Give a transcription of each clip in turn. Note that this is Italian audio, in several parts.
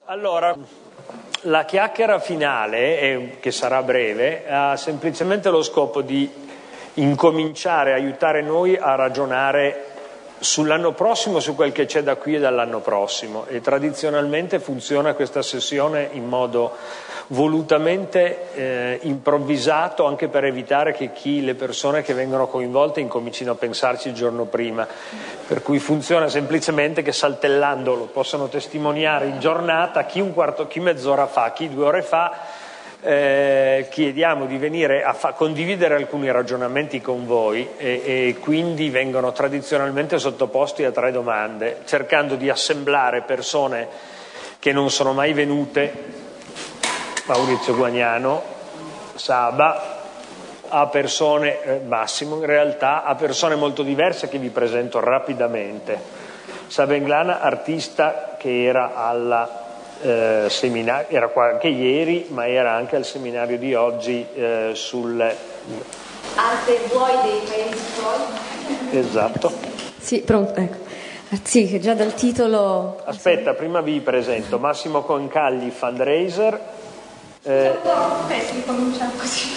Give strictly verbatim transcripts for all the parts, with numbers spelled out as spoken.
Allora, la chiacchiera finale, eh, che sarà breve, ha semplicemente lo scopo di incominciare a aiutare noi a ragionare sull'anno prossimo, su quel che c'è da qui e dall'anno prossimo, e tradizionalmente funziona questa sessione in modo volutamente eh, improvvisato, anche per evitare che chi, le persone che vengono coinvolte incomincino a pensarci il giorno prima, per cui funziona semplicemente che saltellando, lo possono testimoniare in giornata, chi un quarto, chi mezz'ora fa, chi due ore fa. Eh, chiediamo di venire a fa- condividere alcuni ragionamenti con voi e, e quindi vengono tradizionalmente sottoposti a tre domande, cercando di assemblare persone che non sono mai venute, Maurizio Guagnano, Saba, a persone, eh, Massimo in realtà, a persone molto diverse che vi presento rapidamente. Saba Englana, artista che era alla Eh, seminario, era qua anche ieri, ma era anche al seminario di oggi eh, sul arte vuoi dei paesi tuoi. Esatto. Sì, pronto, ecco. Sì, che già dal titolo. Aspetta, prima vi presento Massimo Concagli, fundraiser. Eh... Aspetta, cominciamo così.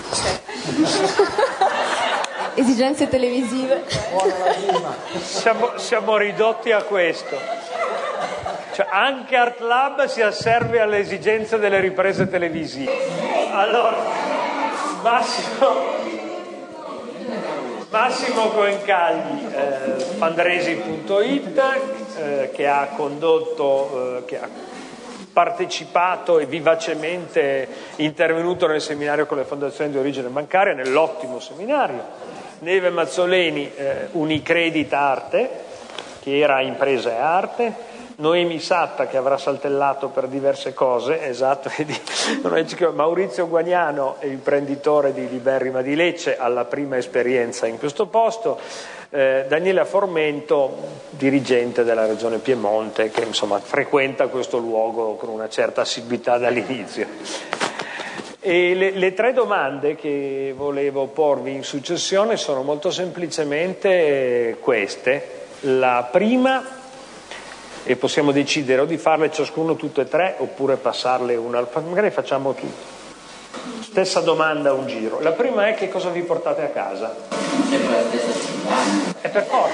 Esigenze televisive. Siamo, siamo ridotti a questo. Cioè, anche Art Lab si asserve alle esigenze delle riprese televisive. Allora, Massimo, Massimo Concagli, eh, fundraising punto it, eh, che ha condotto, eh, che ha partecipato e vivacemente intervenuto nel seminario con le fondazioni di origine bancaria, nell'ottimo seminario. Neve Mazzoleni, eh, Unicredit Arte, che era Impresa e Arte. Noemi Satta, che avrà saltellato per diverse cose, esatto, Maurizio Guagnano, imprenditore di Liberrima di Lecce, alla prima esperienza in questo posto, eh, Daniela Formento, dirigente della Regione Piemonte, che insomma frequenta questo luogo con una certa assiduità dall'inizio. E le, le tre domande che volevo porvi in successione sono molto semplicemente queste. La prima, e possiamo decidere o di farle ciascuno tutte e tre oppure passarle una, magari facciamo tutti. Stessa domanda, un giro. La prima è: che cosa vi portate a casa? È per forza.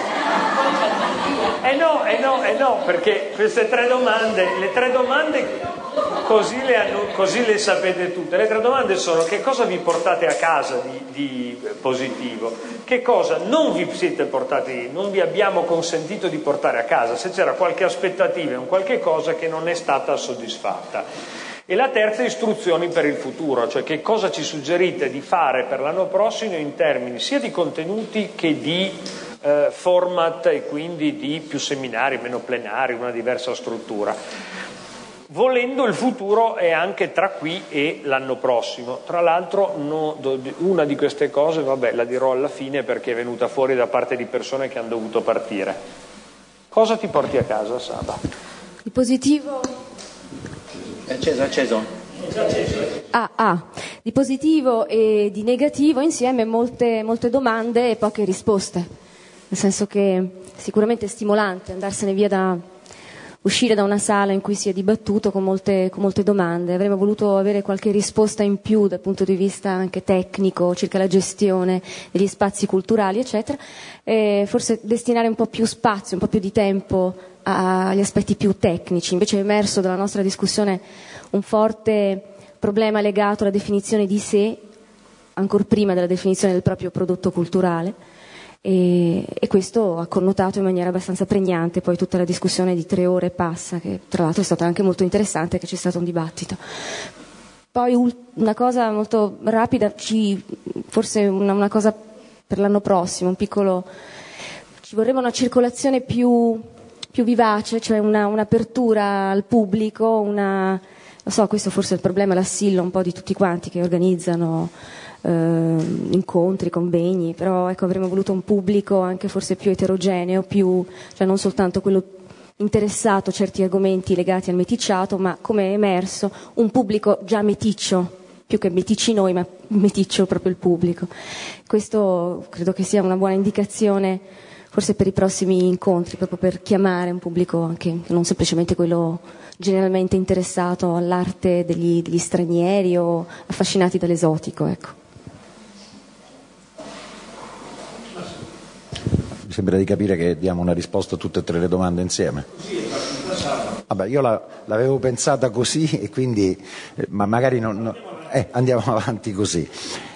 Eh no, eh no, eh no, perché queste tre domande, le tre domande così le, così le sapete tutte. Le tre domande sono: che cosa vi portate a casa di, di positivo? Che cosa non vi siete portati, non vi abbiamo consentito di portare a casa? Se c'era qualche aspettativa, un qualche cosa che non è stata soddisfatta. E la terza, istruzioni per il futuro, cioè che cosa ci suggerite di fare per l'anno prossimo in termini sia di contenuti che di eh, format, e quindi di più seminari, meno plenari, una diversa struttura. Volendo, il futuro è anche tra qui e l'anno prossimo. Tra l'altro no, una di queste cose, vabbè, la dirò alla fine perché è venuta fuori da parte di persone che hanno dovuto partire. Cosa ti porti a casa, Saba? Il positivo. È acceso, è acceso. Ah, ah, di positivo e di negativo insieme molte, molte domande e poche risposte. Nel senso che sicuramente è stimolante andarsene via da... uscire da una sala in cui si è dibattuto con molte, con molte domande. Avremmo voluto avere qualche risposta in più dal punto di vista anche tecnico, circa la gestione degli spazi culturali, eccetera, e forse destinare un po' più spazio, un po' più di tempo agli aspetti più tecnici. Invece è emerso dalla nostra discussione un forte problema legato alla definizione di sé, ancor prima della definizione del proprio prodotto culturale. E, e questo ha connotato in maniera abbastanza pregnante poi tutta la discussione di tre ore passa, che tra l'altro è stata anche molto interessante, che c'è stato un dibattito. Poi una cosa molto rapida, ci, forse una, una cosa per l'anno prossimo, un piccolo, ci vorrebbe una circolazione più, più vivace, cioè una, un'apertura al pubblico, una, lo so, questo forse è il problema, l'assillo un po' di tutti quanti che organizzano eh, incontri, convegni, però ecco, avremmo voluto un pubblico anche forse più eterogeneo, più, cioè non soltanto quello interessato a certi argomenti legati al meticciato, ma come è emerso un pubblico già meticcio, più che meticci noi, ma meticcio proprio il pubblico. Questo credo che sia una buona indicazione forse per i prossimi incontri, proprio per chiamare un pubblico anche non semplicemente quello generalmente interessato all'arte degli, degli stranieri o affascinati dall'esotico, ecco. Mi sembra di capire che diamo una risposta a tutte e tre le domande insieme. Vabbè, io la, l'avevo pensata così e quindi, eh, ma magari non, no, eh, andiamo avanti così.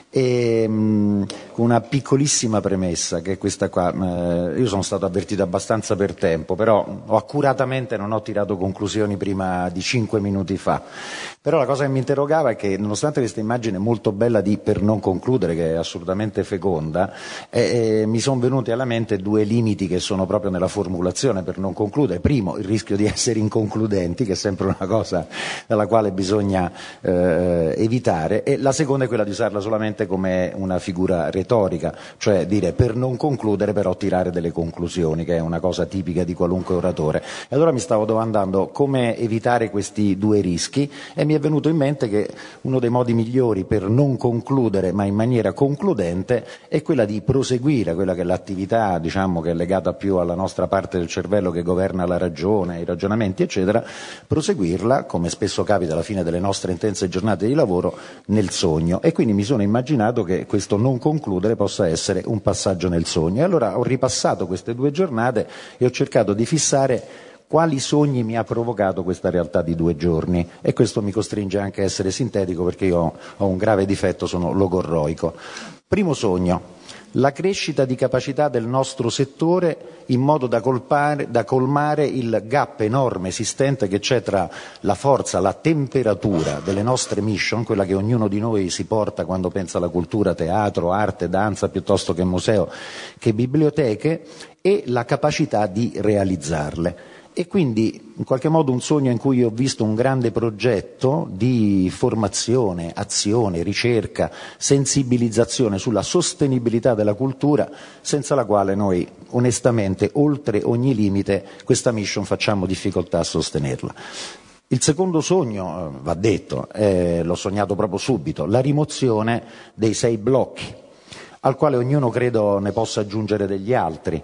E, mh, una piccolissima premessa, che è questa qua. Eh, io sono stato avvertito abbastanza per tempo, però ho accuratamente non ho tirato conclusioni prima di cinque minuti fa. Però la cosa che mi interrogava è che, nonostante questa immagine molto bella di Per non concludere, che è assolutamente feconda, eh, eh, mi sono venuti alla mente due limiti che sono proprio nella formulazione per non concludere. Primo, il rischio di essere inconcludenti, che è sempre una cosa dalla quale bisogna eh, evitare, e la seconda è quella di usarla solamente come una figura retorica, cioè dire per non concludere però tirare delle conclusioni, che è una cosa tipica di qualunque oratore. E allora mi stavo domandando come evitare questi due rischi, e mi è venuto in mente che uno dei modi migliori per non concludere ma in maniera concludente è quella di proseguire quella che è l'attività, diciamo, che è legata più alla nostra parte del cervello che governa la ragione, i ragionamenti eccetera, proseguirla, come spesso capita alla fine delle nostre intense giornate di lavoro, nel sogno. E quindi mi sono immaginato che questo non concludere possa essere un passaggio nel sogno. E allora ho ripassato queste due giornate e ho cercato di fissare quali sogni mi ha provocato questa realtà di due giorni, e questo mi costringe anche a essere sintetico perché io ho un grave difetto, sono logorroico. Primo sogno: la crescita di capacità del nostro settore in modo da, colpare, da colmare il gap enorme esistente che c'è tra la forza, la temperatura delle nostre mission, quella che ognuno di noi si porta quando pensa alla cultura, teatro, arte, danza, piuttosto che museo, che biblioteche, e la capacità di realizzarle. E quindi in qualche modo un sogno in cui ho visto un grande progetto di formazione, azione, ricerca, sensibilizzazione sulla sostenibilità della cultura, senza la quale noi onestamente oltre ogni limite questa mission facciamo difficoltà a sostenerla. Il secondo sogno, va detto, eh, l'ho sognato proprio subito, la rimozione dei sei blocchi, al quale ognuno credo ne possa aggiungere degli altri.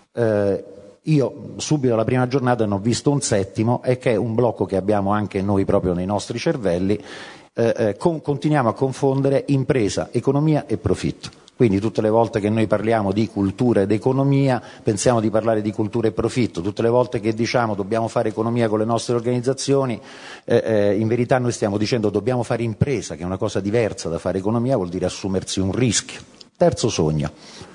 Eh, Io subito la prima giornata ne ho visto un settimo, e che è un blocco che abbiamo anche noi proprio nei nostri cervelli. Eh, eh, con, continuiamo a confondere impresa, economia e profitto. Quindi tutte le volte che noi parliamo di cultura ed economia pensiamo di parlare di cultura e profitto, tutte le volte che diciamo dobbiamo fare economia con le nostre organizzazioni, eh, eh, in verità noi stiamo dicendo dobbiamo fare impresa, che è una cosa diversa da fare economia, vuol dire assumersi un rischio. Terzo sogno: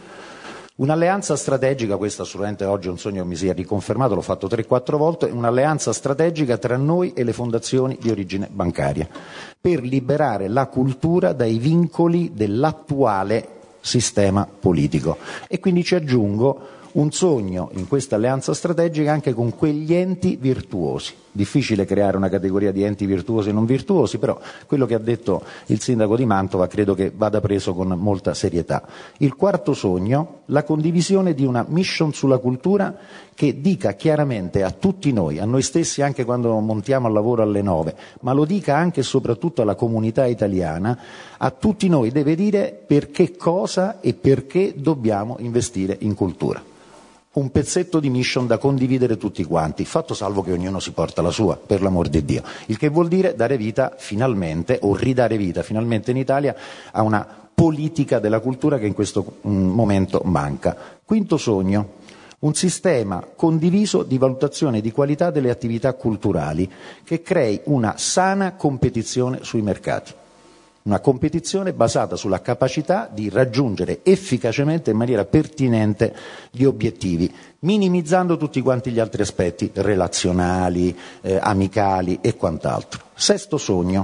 un'alleanza strategica, questo assolutamente oggi è un sogno che mi si è riconfermato, l'ho fatto tre quattro volte, un'alleanza strategica tra noi e le fondazioni di origine bancaria, per liberare la cultura dai vincoli dell'attuale sistema politico. E quindi ci aggiungo un sogno in questa alleanza strategica anche con quegli enti virtuosi. Difficile creare una categoria di enti virtuosi e non virtuosi, però quello che ha detto il sindaco di Mantova credo che vada preso con molta serietà. Il quarto sogno: la condivisione di una mission sulla cultura che dica chiaramente a tutti noi, a noi stessi anche quando montiamo al lavoro alle nove, ma lo dica anche e soprattutto alla comunità italiana, a tutti noi deve dire per che cosa e perché dobbiamo investire in cultura. Un pezzetto di mission da condividere tutti quanti, fatto salvo che ognuno si porta la sua, per l'amor di Dio. Il che vuol dire dare vita finalmente, o ridare vita finalmente in Italia, a una politica della cultura che in questo momento manca. Quinto sogno: un sistema condiviso di valutazione di qualità delle attività culturali che crei una sana competizione sui mercati. Una competizione basata sulla capacità di raggiungere efficacemente in maniera pertinente gli obiettivi, minimizzando tutti quanti gli altri aspetti relazionali, eh, amicali e quant'altro. Sesto sogno: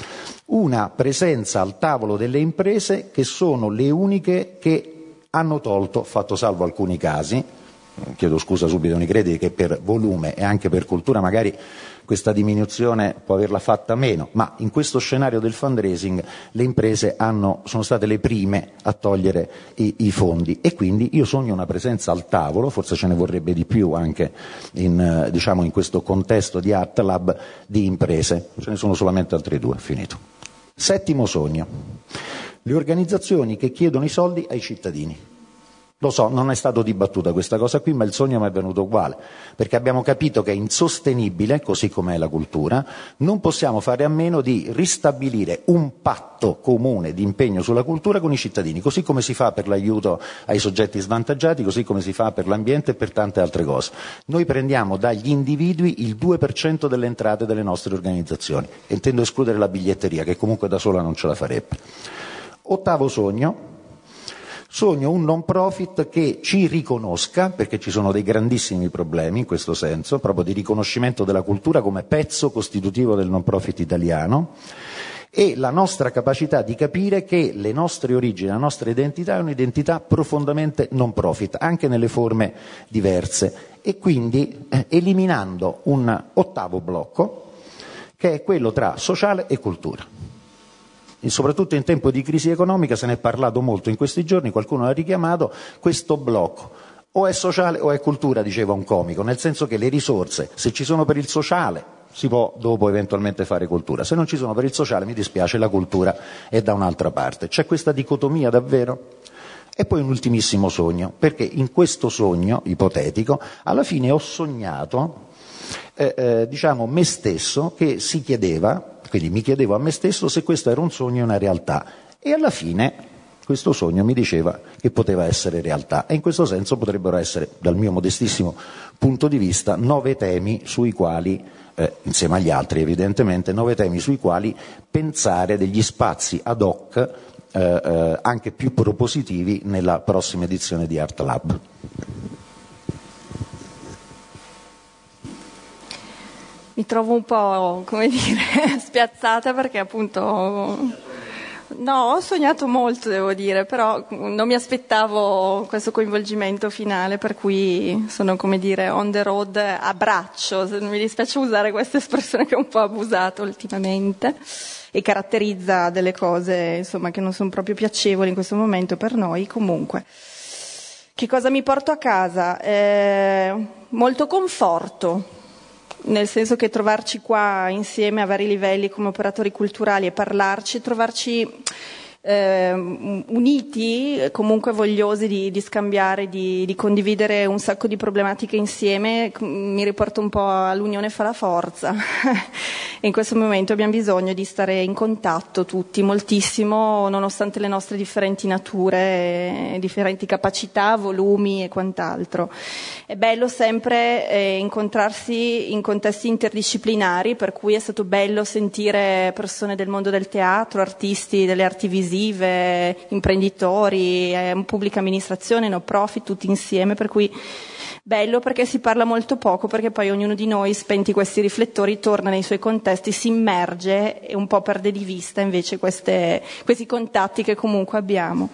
una presenza al tavolo delle imprese che sono le uniche che hanno tolto, fatto salvo alcuni casi, chiedo scusa subito nei crediti che per volume e anche per cultura magari questa diminuzione può averla fatta meno, ma in questo scenario del fundraising le imprese hanno, sono state le prime a togliere i, i fondi, e quindi io sogno una presenza al tavolo, forse ce ne vorrebbe di più anche in, diciamo, in questo contesto di Art Lab, di imprese. Ce ne sono solamente altri due, finito. Settimo sogno: le organizzazioni che chiedono i soldi ai cittadini. Lo so, non è stato dibattuta questa cosa qui, ma il sogno mi è venuto uguale, perché abbiamo capito che è insostenibile, così com'è la cultura, non possiamo fare a meno di ristabilire un patto comune di impegno sulla cultura con i cittadini, così come si fa per l'aiuto ai soggetti svantaggiati, così come si fa per l'ambiente e per tante altre cose. Noi prendiamo dagli individui il due per cento delle entrate delle nostre organizzazioni, e intendo escludere la biglietteria, che comunque da sola non ce la farebbe. Ottavo sogno. Sogno un non profit che ci riconosca, perché ci sono dei grandissimi problemi in questo senso, proprio di riconoscimento della cultura come pezzo costitutivo del non profit italiano, e la nostra capacità di capire che le nostre origini, la nostra identità è un'identità profondamente non profit, anche nelle forme diverse, e quindi eh, eliminando un ottavo blocco, che è quello tra sociale e cultura. E soprattutto in tempo di crisi economica se ne è parlato molto in questi giorni, qualcuno ha richiamato questo blocco. O è sociale o è cultura, diceva un comico, nel senso che le risorse, se ci sono per il sociale, si può dopo eventualmente fare cultura. Se non ci sono per il sociale, mi dispiace, la cultura è da un'altra parte. C'è questa dicotomia davvero? E poi un ultimissimo sogno, perché in questo sogno ipotetico, alla fine ho sognato, eh, eh, diciamo, me stesso che si chiedeva, quindi mi chiedevo a me stesso se questo era un sogno o una realtà, e alla fine questo sogno mi diceva che poteva essere realtà, e in questo senso potrebbero essere, dal mio modestissimo punto di vista, nove temi sui quali, eh, insieme agli altri evidentemente, nove temi sui quali pensare degli spazi ad hoc eh, eh, anche più propositivi nella prossima edizione di Art Lab. Mi trovo un po', come dire, spiazzata perché appunto no, ho sognato molto, devo dire, però non mi aspettavo questo coinvolgimento finale, per cui sono, come dire, on the road a braccio. Mi dispiace usare questa espressione che è un po' abusata ultimamente e caratterizza delle cose, insomma, che non sono proprio piacevoli in questo momento per noi. Comunque, che cosa mi porto a casa? Eh, molto conforto. Nel senso che trovarci qua insieme a vari livelli come operatori culturali e parlarci, trovarci eh, uniti, comunque vogliosi di, di scambiare, di, di condividere un sacco di problematiche insieme, mi riporta un po' all'unione fa la forza. E in questo momento abbiamo bisogno di stare in contatto tutti moltissimo, nonostante le nostre differenti nature, differenti capacità, volumi e quant'altro. È bello sempre eh, incontrarsi in contesti interdisciplinari, per cui è stato bello sentire persone del mondo del teatro, artisti delle arti visive, imprenditori, eh, pubblica amministrazione, no profit, tutti insieme, per cui bello perché si parla molto poco, perché poi ognuno di noi, spenti questi riflettori, torna nei suoi contesti, si immerge e un po' perde di vista invece queste, questi contatti che comunque abbiamo.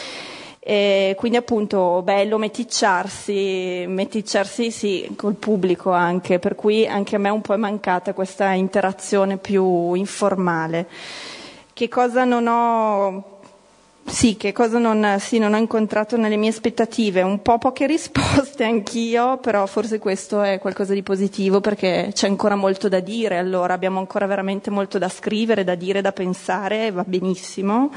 E quindi appunto bello meticciarsi, meticciarsi sì, col pubblico anche, per cui anche a me un po' è mancata questa interazione più informale. Che cosa non ho... Sì, che cosa non, sì, non ho incontrato nelle mie aspettative? Un po' poche risposte anch'io, però forse questo è qualcosa di positivo perché c'è ancora molto da dire, allora abbiamo ancora veramente molto da scrivere, da dire, da pensare, va benissimo.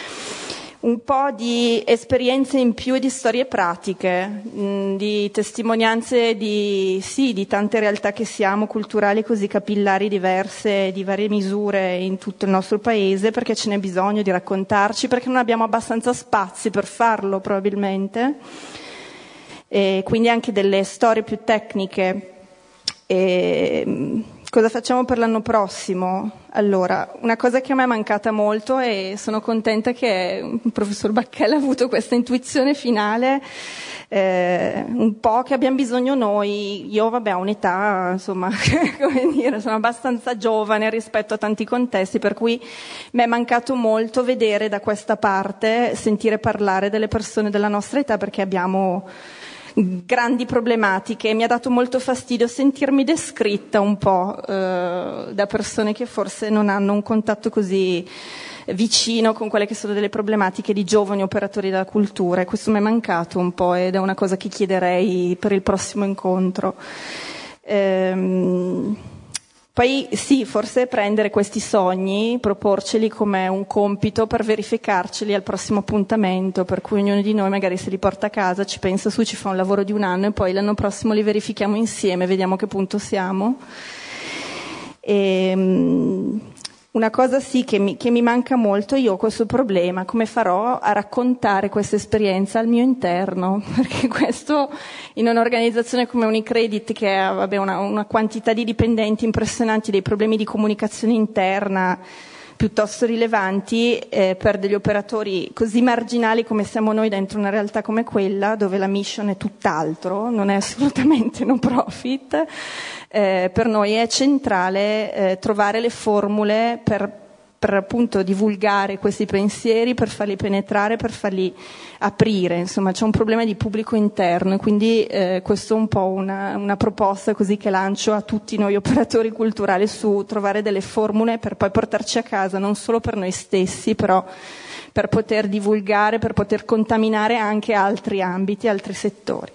Un po' di esperienze in più e di storie pratiche, mh, di testimonianze di, sì, di tante realtà che siamo, culturali così capillari, diverse, di varie misure in tutto il nostro paese, perché ce n'è bisogno di raccontarci, perché non abbiamo abbastanza spazi per farlo probabilmente, e quindi anche delle storie più tecniche. E, cosa facciamo per l'anno prossimo? Allora, una cosa che a me è mancata molto e sono contenta che il professor Bacchelli ha avuto questa intuizione finale, eh, un po' che abbiamo bisogno noi. Io vabbè ho un'età, insomma, come dire, sono abbastanza giovane rispetto a tanti contesti, per cui mi è mancato molto vedere da questa parte, sentire parlare delle persone della nostra età, perché abbiamo grandi problematiche. Mi ha dato molto fastidio sentirmi descritta un po' eh, da persone che forse non hanno un contatto così vicino con quelle che sono delle problematiche di giovani operatori della cultura, e questo mi è mancato un po' ed è una cosa che chiederei per il prossimo incontro. Ehm, Poi sì, forse prendere questi sogni, proporceli come un compito per verificarceli al prossimo appuntamento, per cui ognuno di noi magari se li porta a casa, ci pensa su, ci fa un lavoro di un anno e poi l'anno prossimo li verifichiamo insieme, vediamo a che punto siamo. E, una cosa sì che mi, che mi manca molto, io ho questo problema, come farò a raccontare questa esperienza al mio interno, perché questo in un'organizzazione come Unicredit che ha vabbè, una, una quantità di dipendenti impressionanti, dei problemi di comunicazione interna piuttosto rilevanti, eh, per degli operatori così marginali come siamo noi dentro una realtà come quella, dove la mission è tutt'altro, non è assolutamente no profit, eh, per noi è centrale eh, trovare le formule per per appunto divulgare questi pensieri, per farli penetrare, per farli aprire, insomma c'è un problema di pubblico interno e quindi eh, questo è un po' una, una proposta così che lancio a tutti noi operatori culturali su trovare delle formule per poi portarci a casa, non solo per noi stessi, però per poter divulgare, per poter contaminare anche altri ambiti, altri settori.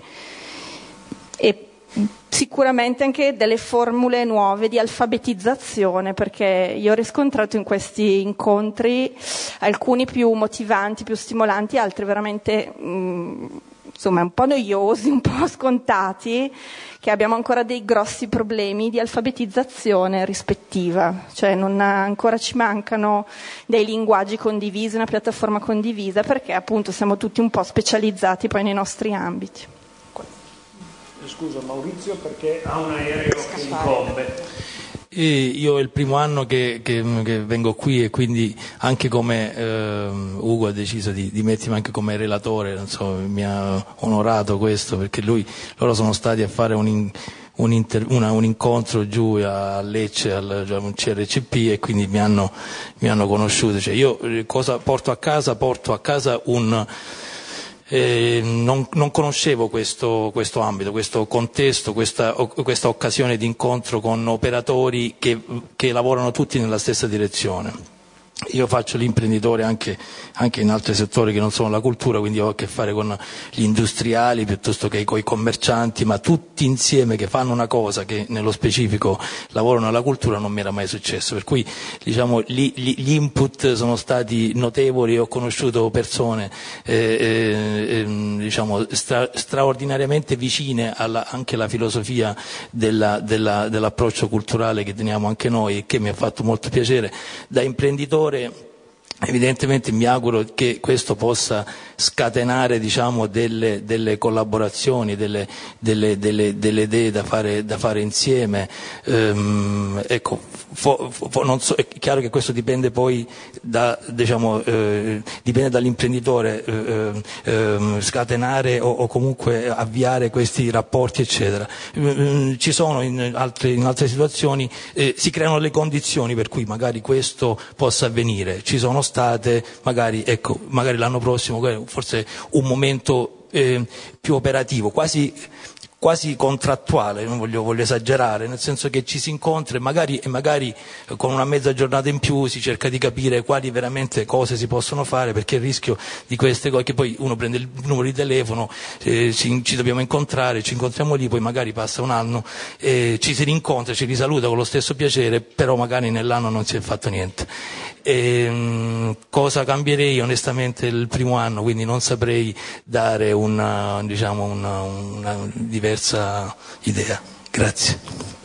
E sicuramente anche delle formule nuove di alfabetizzazione, perché io ho riscontrato in questi incontri alcuni più motivanti, più stimolanti, altri veramente mh, insomma un po' noiosi, un po' scontati, che abbiamo ancora dei grossi problemi di alfabetizzazione rispettiva, cioè non ha, ancora ci mancano dei linguaggi condivisi, una piattaforma condivisa, perché appunto siamo tutti un po' specializzati poi nei nostri ambiti. Scusa Maurizio perché ha un aereo che incombe. E io è il primo anno che, che, che vengo qui e quindi anche come eh, Ugo ha deciso di, di mettermi anche come relatore, non so, mi ha onorato questo perché lui, loro sono stati a fare un, in, un, inter, una, un incontro giù a Lecce al cioè un C R C P e quindi mi hanno, mi hanno conosciuto. Cioè io cosa porto a casa? Porto a casa un Eh, non, non conoscevo questo, questo ambito, questo contesto, questa, questa occasione di incontro con operatori che, che lavorano tutti nella stessa direzione. Io faccio l'imprenditore anche, anche in altri settori che non sono la cultura, quindi ho a che fare con gli industriali piuttosto che con i commercianti, ma tutti insieme che fanno una cosa che nello specifico lavorano alla cultura non mi era mai successo, per cui diciamo gli, gli, gli input sono stati notevoli, ho conosciuto persone eh, eh, diciamo stra, straordinariamente vicine alla, anche alla filosofia della, della, dell'approccio culturale che teniamo anche noi e che mi ha fatto molto piacere. Da imprenditore evidentemente mi auguro che questo possa scatenare diciamo delle, delle collaborazioni, delle, delle, delle, delle idee da fare, da fare insieme. Ehm, ecco, fo, fo, non so, è chiaro che questo dipende poi da, diciamo, eh, dipende dall'imprenditore eh, eh, scatenare o, o comunque avviare questi rapporti eccetera. Eh, ci sono in altre, in altre situazioni eh, si creano le condizioni per cui magari questo possa avvenire. Ci sono state magari, ecco, magari l'anno prossimo forse un momento eh, più operativo, quasi, quasi contrattuale, non voglio, voglio esagerare, nel senso che ci si incontra e magari, e magari con una mezza giornata in più si cerca di capire quali veramente cose si possono fare, perché il rischio di queste cose, che poi uno prende il numero di telefono, eh, ci, ci dobbiamo incontrare, ci incontriamo lì, poi magari passa un anno, eh, ci si rincontra, ci risaluta con lo stesso piacere, però magari nell'anno non si è fatto niente. E, cosa cambierei onestamente il primo anno, quindi non saprei dare una, diciamo una, una diversa idea. Grazie.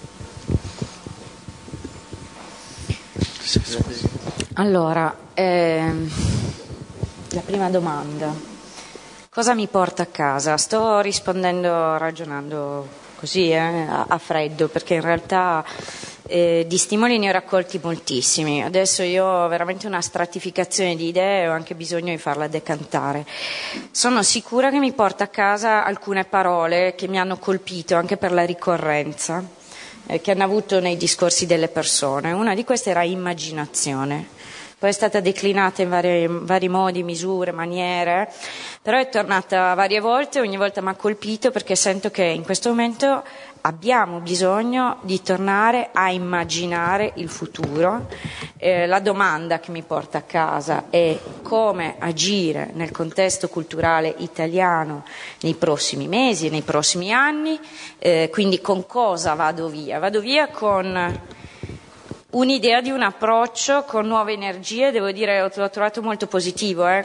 Allora, ehm, la prima domanda: cosa mi porta a casa? Sto rispondendo ragionando così eh, a, a freddo, perché in realtà Eh, di stimoli ne ho raccolti moltissimi. Adesso io ho veramente una stratificazione di idee e ho anche bisogno di farla decantare. Sono sicura che mi porta a casa alcune parole che mi hanno colpito anche per la ricorrenza eh, che hanno avuto nei discorsi delle persone. Una di queste era immaginazione. Poi è stata declinata in vari, vari modi, misure, maniere, però è tornata varie volte e ogni volta mi ha colpito perché sento che in questo momento abbiamo bisogno di tornare a immaginare il futuro. Eh, la domanda che mi porta a casa è come agire nel contesto culturale italiano nei prossimi mesi, nei prossimi anni, eh, quindi con cosa vado via? Vado via con un'idea di un approccio con nuove energie. Devo dire, l'ho trovato molto positivo, eh?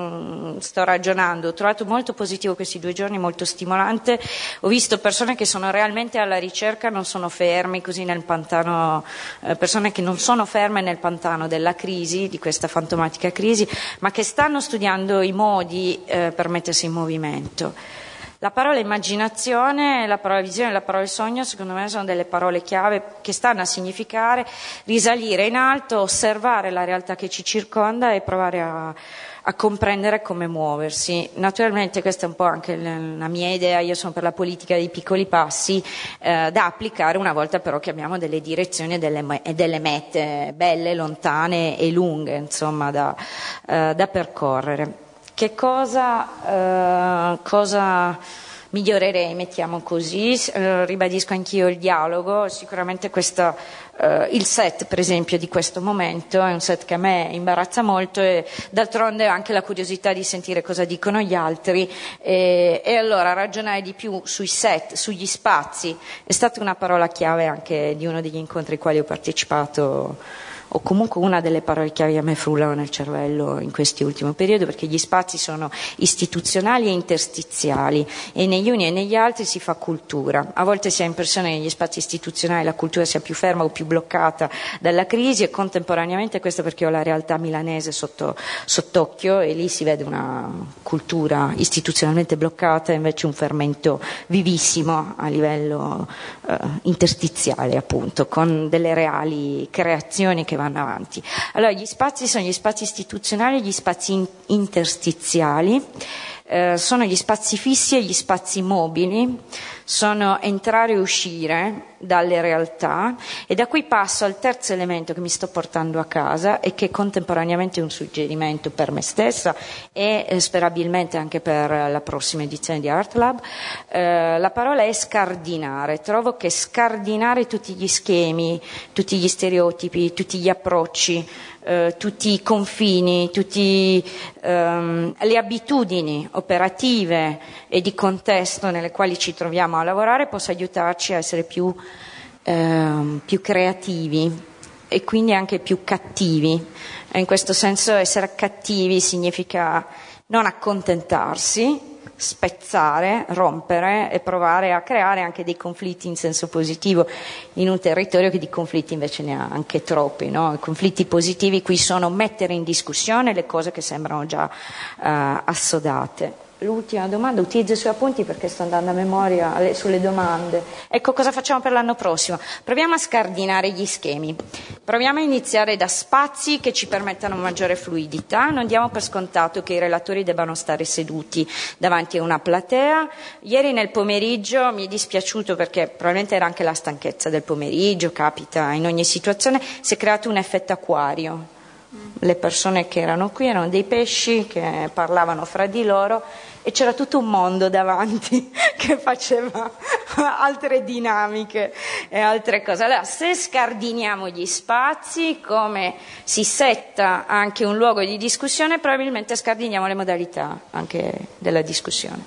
sto ragionando, ho trovato molto positivo questi due giorni, molto stimolante. Ho visto persone che sono realmente alla ricerca, non sono fermi così nel pantano, eh, persone che non sono ferme nel pantano della crisi, di questa fantomatica crisi, ma che stanno studiando i modi eh, per mettersi in movimento. La parola immaginazione, la parola visione e la parola sogno, secondo me, sono delle parole chiave che stanno a significare risalire in alto, osservare la realtà che ci circonda e provare a, a comprendere come muoversi. Naturalmente questa è un po' anche la mia idea, io sono per la politica dei piccoli passi eh, da applicare una volta però che abbiamo delle direzioni e delle, e delle mete belle, lontane e lunghe, insomma, da, eh, da percorrere. Che cosa, eh, cosa migliorerei, mettiamo così, eh, ribadisco anch'io il dialogo, sicuramente questo, eh, il set per esempio di questo momento è un set che a me imbarazza molto e d'altronde anche la curiosità di sentire cosa dicono gli altri e, e allora ragionare di più sui set, sugli spazi è stata una parola chiave anche di uno degli incontri ai quali ho partecipato, o comunque una delle parole chiave a me frullano nel cervello in questi ultimi periodi, perché gli spazi sono istituzionali e interstiziali e negli uni e negli altri si fa cultura. A volte si ha l'impressione che negli spazi istituzionali la cultura sia più ferma o più bloccata dalla crisi e contemporaneamente, questo perché ho la realtà milanese sotto, sott'occhio e lì si vede una cultura istituzionalmente bloccata e invece un fermento vivissimo a livello eh, interstiziale, appunto, con delle reali creazioni che vanno avanti. Allora, gli spazi sono gli spazi istituzionali, gli spazi in- interstiziali, eh, sono gli spazi fissi e gli spazi mobili, sono entrare e uscire dalle realtà e da qui passo al terzo elemento che mi sto portando a casa e che contemporaneamente è un suggerimento per me stessa e eh, sperabilmente anche per la prossima edizione di Art Lab. Eh, la parola è scardinare. Trovo che scardinare tutti gli schemi, tutti gli stereotipi, tutti gli approcci, eh, tutti i confini, tutte ehm, le abitudini operative e di contesto nelle quali ci troviamo a lavorare possa aiutarci a essere più, ehm, più creativi e quindi anche più cattivi. E in questo senso essere cattivi significa non accontentarsi, spezzare, rompere e provare a creare anche dei conflitti in senso positivo in un territorio che di conflitti invece ne ha anche troppi, no? I conflitti positivi qui sono mettere in discussione le cose che sembrano già uh, assodate. L'ultima domanda, utilizzo i suoi appunti perché sto andando a memoria alle, sulle domande. Ecco, cosa facciamo per l'anno prossimo? Proviamo a scardinare gli schemi, proviamo a iniziare da spazi che ci permettano maggiore fluidità, non diamo per scontato che i relatori debbano stare seduti davanti a una platea. Ieri nel pomeriggio mi è dispiaciuto perché probabilmente era anche la stanchezza del pomeriggio, capita in ogni situazione, si è creato un effetto acquario. Le persone che erano qui erano dei pesci che parlavano fra di loro e c'era tutto un mondo davanti che faceva altre dinamiche e altre cose. Allora, se scardiniamo gli spazi, come si setta anche un luogo di discussione, probabilmente scardiniamo le modalità anche della discussione.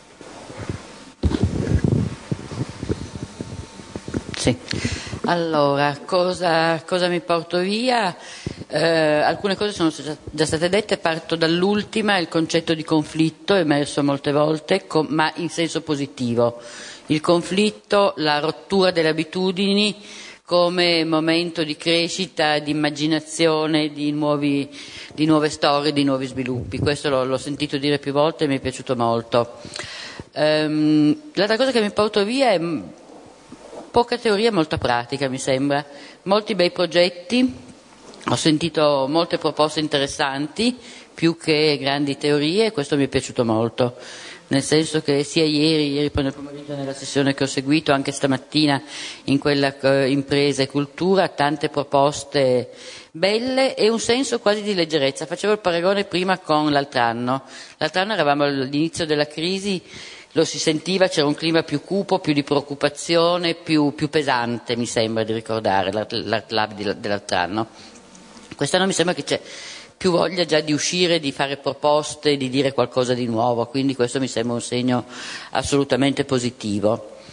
Sì. Allora, cosa, cosa mi porto via? Eh, alcune cose sono già state dette, parto dall'ultima, il concetto di conflitto è emerso molte volte, com- ma in senso positivo. Il conflitto, la rottura delle abitudini come momento di crescita, di immaginazione, di, nuovi, di nuove storie, di nuovi sviluppi. Questo l'ho, l'ho sentito dire più volte e mi è piaciuto molto. Um, l'altra cosa che mi porto via è poca teoria, molta pratica, mi sembra. Molti bei progetti. Ho sentito molte proposte interessanti, più che grandi teorie, e questo mi è piaciuto molto, nel senso che sia ieri, ieri poi nel pomeriggio nella sessione che ho seguito, anche stamattina in quella eh, impresa e cultura, tante proposte belle e un senso quasi di leggerezza. Facevo il paragone prima con l'altro anno. L'altro anno eravamo all'inizio della crisi, lo si sentiva, c'era un clima più cupo, più di preoccupazione, più, più pesante, mi sembra di ricordare, l'Art Lab dell'altro anno. Quest'anno mi sembra che c'è più voglia già di uscire, di fare proposte, di dire qualcosa di nuovo, quindi questo mi sembra un segno assolutamente positivo.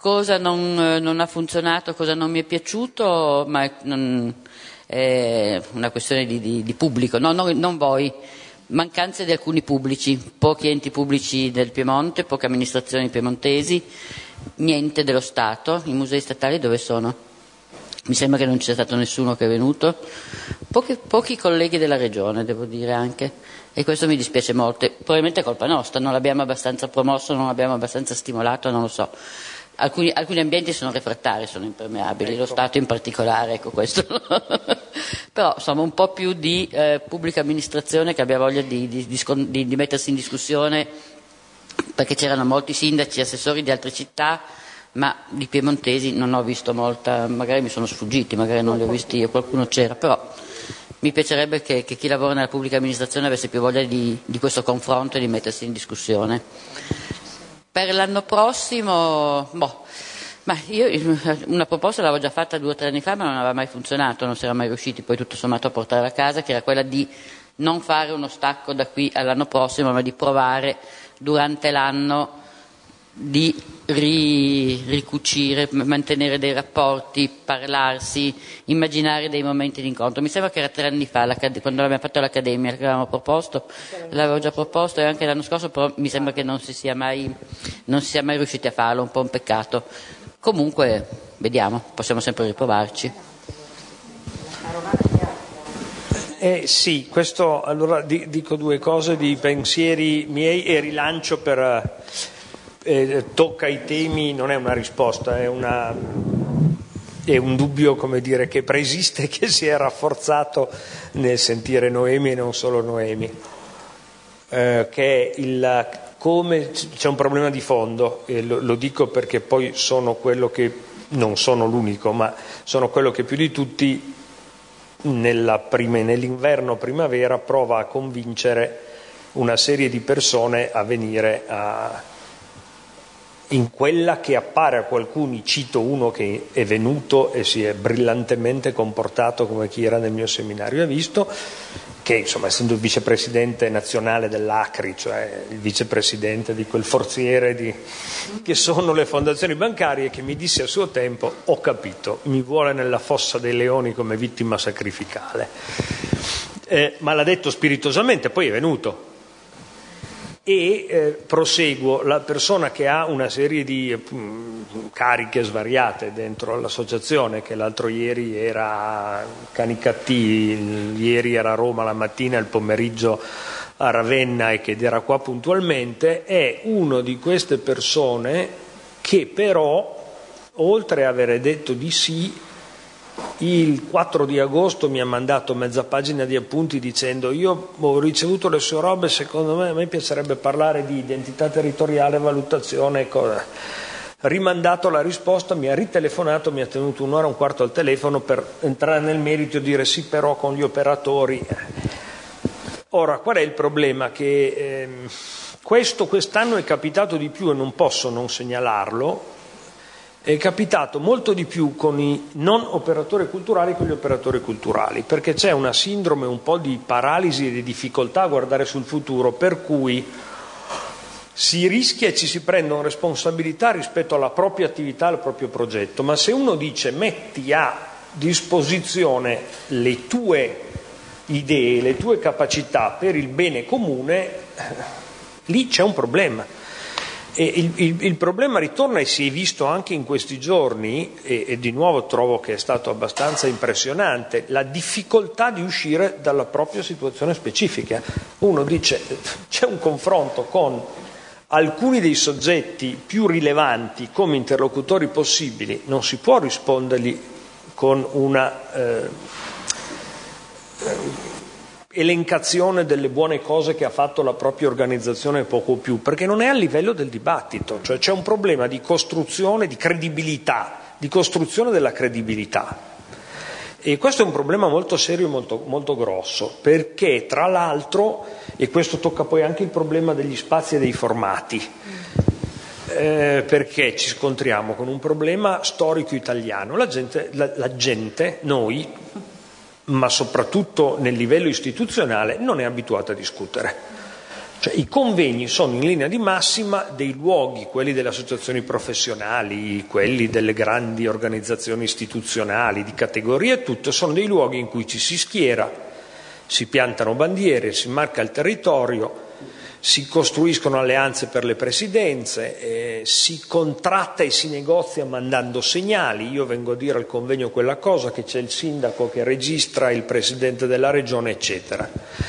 cosa non, non ha funzionato, cosa non mi è piaciuto, ma non, è una questione di, di, di pubblico, no, no, non voi. Mancanze di alcuni pubblici, pochi enti pubblici del Piemonte, poche amministrazioni piemontesi, niente dello Stato. I musei statali dove sono? Mi sembra che non c'è stato nessuno che è venuto, pochi, pochi colleghi della regione, devo dire anche, e questo mi dispiace molto. Probabilmente è colpa nostra, non l'abbiamo abbastanza promosso, non l'abbiamo abbastanza stimolato, non lo so. Alcuni, alcuni ambienti sono refrattari, sono impermeabili, ecco. Lo Stato in particolare, ecco questo. Però insomma un po' più di eh, pubblica amministrazione che abbia voglia di, di, di, di, di mettersi in discussione, perché c'erano molti sindaci, assessori di altre città, ma di piemontesi non ho visto molta, magari mi sono sfuggiti, magari non li ho visti io, qualcuno c'era, però mi piacerebbe che, che chi lavora nella pubblica amministrazione avesse più voglia di, di questo confronto e di mettersi in discussione. Per l'anno prossimo, boh, ma io una proposta l'avevo già fatta due o tre anni fa, ma non aveva mai funzionato, non si era mai riusciti poi tutto sommato a portare a casa, che era quella di non fare uno stacco da qui all'anno prossimo, ma di provare durante l'anno di ri, ricucire, mantenere dei rapporti, parlarsi, immaginare dei momenti di incontro. Mi sembra che era tre anni fa, quando abbiamo fatto l'accademia, che avevamo proposto, l'avevo già proposto e anche l'anno scorso, però mi sembra che non si sia mai, non si sia mai riusciti a farlo, un po' un peccato. Comunque, vediamo, possiamo sempre riprovarci. Eh, sì, questo, allora di, dico due cose di pensieri miei e rilancio per... Eh, tocca i temi, non è una risposta, è, una, è un dubbio, come dire, che preesiste e che si è rafforzato nel sentire Noemi e non solo Noemi, eh, che è il come c'è un problema di fondo, e lo, lo dico perché poi sono quello che, non sono l'unico, ma sono quello che più di tutti nella prima, nell'inverno primavera prova a convincere una serie di persone a venire a in quella che appare a qualcuno, cito uno che è venuto e si è brillantemente comportato come chi era nel mio seminario, ha visto che, insomma, essendo il vicepresidente nazionale dell'Acri, cioè il vicepresidente di quel forziere di, che sono le fondazioni bancarie, che mi disse a suo tempo: ho capito, mi vuole nella fossa dei leoni come vittima sacrificale, eh, ma l'ha detto spiritosamente, poi è venuto. E eh, proseguo, la persona che ha una serie di eh, cariche svariate dentro l'associazione, che l'altro ieri era a Canicattì, ieri era a Roma la mattina, il pomeriggio a Ravenna e che era qua puntualmente, è uno di queste persone che però, oltre a avere detto di sì, il quattro di agosto mi ha mandato mezza pagina di appunti dicendo: io ho ricevuto le sue robe, secondo me a me piacerebbe parlare di identità territoriale, valutazione, cosa. Rimandato la risposta, mi ha ritelefonato, mi ha tenuto un'ora e un quarto al telefono per entrare nel merito e dire sì, però con gli operatori. Ora, qual è il problema? Che ehm, questo quest'anno è capitato di più e non posso non segnalarlo. È capitato molto di più con i non operatori culturali che con gli operatori culturali, perché c'è una sindrome un po' di paralisi e di difficoltà a guardare sul futuro, per cui si rischia e ci si prendono responsabilità rispetto alla propria attività, al proprio progetto, ma se uno dice metti a disposizione le tue idee, le tue capacità per il bene comune, lì c'è un problema. E il, il, il problema ritorna e si è visto anche in questi giorni, e, e di nuovo trovo che è stato abbastanza impressionante, la difficoltà di uscire dalla propria situazione specifica. Uno dice, c'è un confronto con alcuni dei soggetti più rilevanti come interlocutori possibili, non si può rispondergli con una eh, elencazione delle buone cose che ha fatto la propria organizzazione e poco più, perché non è a livello del dibattito, cioè c'è un problema di costruzione, di credibilità, di costruzione della credibilità. E questo è un problema molto serio e molto, molto grosso, perché tra l'altro, e questo tocca poi anche il problema degli spazi e dei formati, eh, perché ci scontriamo con un problema storico italiano. La gente, la, la gente, noi, ma soprattutto nel livello istituzionale, non è abituata a discutere. Cioè, i convegni sono in linea di massima dei luoghi, quelli delle associazioni professionali, quelli delle grandi organizzazioni istituzionali, di categoria e tutto, sono dei luoghi in cui ci si schiera, si piantano bandiere, si marca il territorio, si costruiscono alleanze per le presidenze, eh, si contratta e si negozia mandando segnali. Io vengo a dire al convegno quella cosa, che c'è il sindaco che registra il presidente della regione, eccetera.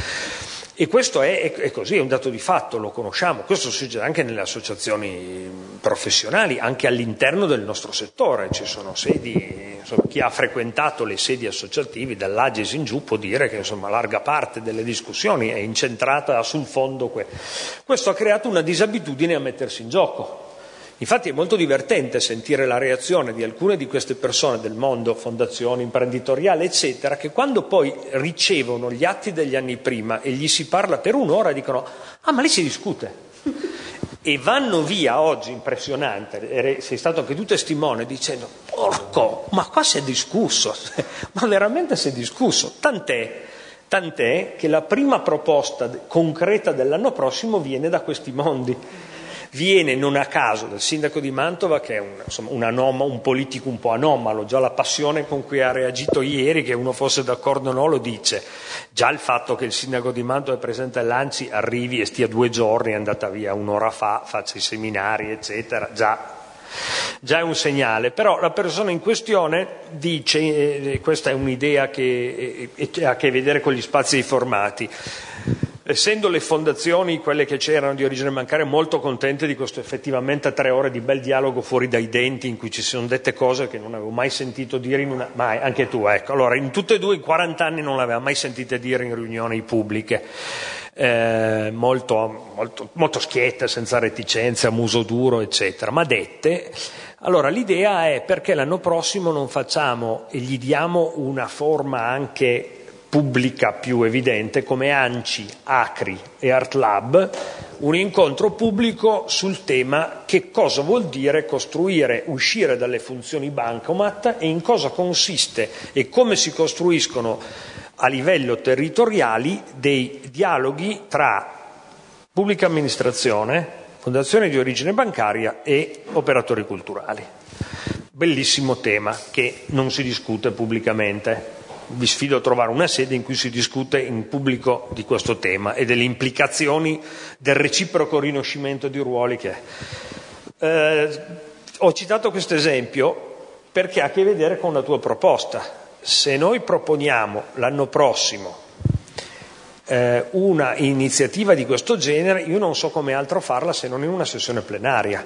E questo è, è, è così, è un dato di fatto, lo conosciamo. Questo succede anche nelle associazioni professionali, anche all'interno del nostro settore. Ci sono sedi, insomma, chi ha frequentato le sedi associative dall'Agis in giù può dire che insomma larga parte delle discussioni è incentrata sul fondo. Que- questo ha creato una disabitudine a mettersi in gioco. Infatti è molto divertente sentire la reazione di alcune di queste persone del mondo, fondazioni, imprenditoriale, eccetera, che quando poi ricevono gli atti degli anni prima e gli si parla per un'ora dicono «Ah, ma lì si discute!» e vanno via oggi, impressionante, sei stato anche tu testimone, dicendo «Porco, ma qua si è discusso, ma veramente si è discusso!» Tant'è, tant'è che la prima proposta concreta dell'anno prossimo viene da questi mondi. Viene non a caso dal sindaco di Mantova, che è un, insomma, un, anoma, un politico un po' anomalo, già la passione con cui ha reagito ieri, che uno fosse d'accordo o no, lo dice. Già il fatto che il sindaco di Mantova è presente all'Anci, arrivi e stia due giorni, è andata via un'ora fa, faccia i seminari, eccetera, già, già è un segnale. Però la persona in questione dice, eh, questa è un'idea che eh, ha a che vedere con gli spazi formati, essendo le fondazioni, quelle che c'erano di origine bancaria, molto contente di questo effettivamente tre ore di bel dialogo fuori dai denti, in cui ci sono dette cose che non avevo mai sentito dire in una... mai, anche tu, ecco. Allora, in tutte e due, in quaranta anni non l'aveva mai sentite dire in riunioni pubbliche. Eh, molto, molto, molto schiette, senza reticenze, a muso duro, eccetera, ma dette. Allora, l'idea è: perché l'anno prossimo non facciamo e gli diamo una forma anche pubblica più evidente, come ANCI, ACRI e Art Lab, un incontro pubblico sul tema che cosa vuol dire costruire, uscire dalle funzioni bancomat e in cosa consiste e come si costruiscono a livello territoriali dei dialoghi tra pubblica amministrazione, fondazioni di origine bancaria e operatori culturali. Bellissimo tema che non si discute pubblicamente. Vi sfido a trovare una sede in cui si discute in pubblico di questo tema e delle implicazioni del reciproco riconoscimento di ruoli che è. Eh, ho citato questo esempio perché ha a che vedere con la tua proposta. Se noi proponiamo l'anno prossimo eh, una iniziativa di questo genere, io non so come altro farla se non in una sessione plenaria,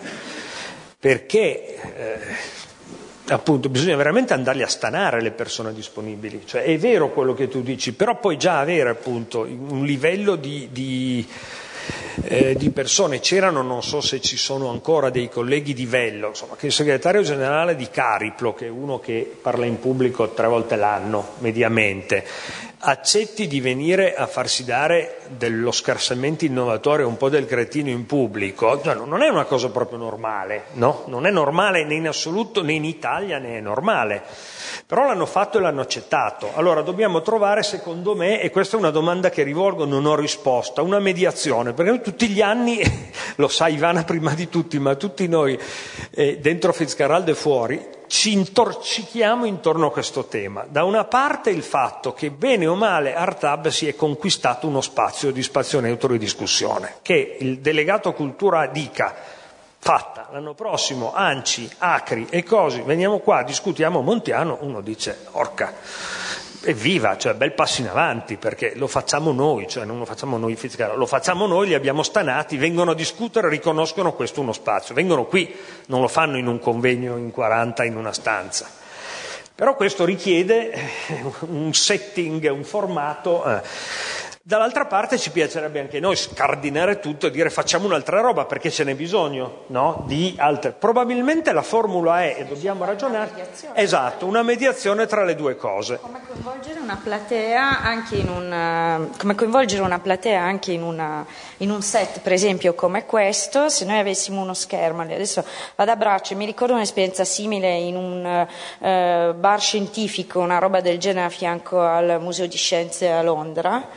perché eh, appunto bisogna veramente andarli a stanare le persone disponibili. Cioè, è vero quello che tu dici, però poi già avere appunto un livello di, di, eh, di persone. C'erano, non so se ci sono ancora, dei colleghi di Vello, insomma, che il segretario generale di Cariplo, che è uno che parla in pubblico tre volte l'anno mediamente, accetti di venire a farsi dare dello scarsamente innovatore, un po' del cretino in pubblico, cioè, non è una cosa proprio normale, no? Non è normale né in assoluto, né in Italia, né è normale. Però l'hanno fatto e l'hanno accettato. Allora dobbiamo trovare, secondo me, e questa è una domanda che rivolgo, non ho risposta, una mediazione, perché noi tutti gli anni, lo sa Ivana prima di tutti, ma tutti noi eh, dentro Fitzcarraldo e fuori, ci intorcichiamo intorno a questo tema. Da una parte il fatto che bene o male Art Hub si è conquistato uno spazio di spazio neutro di discussione, che il delegato cultura dica fatta, l'anno prossimo ANCI, ACRI e così, veniamo qua, discutiamo Montiano, uno dice orca, evviva, cioè bel passo in avanti, perché lo facciamo noi, cioè non lo facciamo noi Fitzcarraldo, lo facciamo noi, li abbiamo stanati, vengono a discutere, riconoscono questo uno spazio, vengono qui, non lo fanno in un convegno in quaranta in una stanza. Però questo richiede un setting, un formato. Eh. Dall'altra parte ci piacerebbe anche noi scardinare tutto e dire facciamo un'altra roba, perché ce n'è bisogno, no? Di altre. Probabilmente la formula è, e dobbiamo ragionare, esatto, una mediazione tra le due cose. Come coinvolgere una platea anche in un, come coinvolgere una platea anche in, una, in un set, per esempio, come questo. Se noi avessimo uno schermo, adesso vado a braccio, mi ricordo un'esperienza simile in un uh, bar scientifico, una roba del genere a fianco al Museo di Scienze a Londra.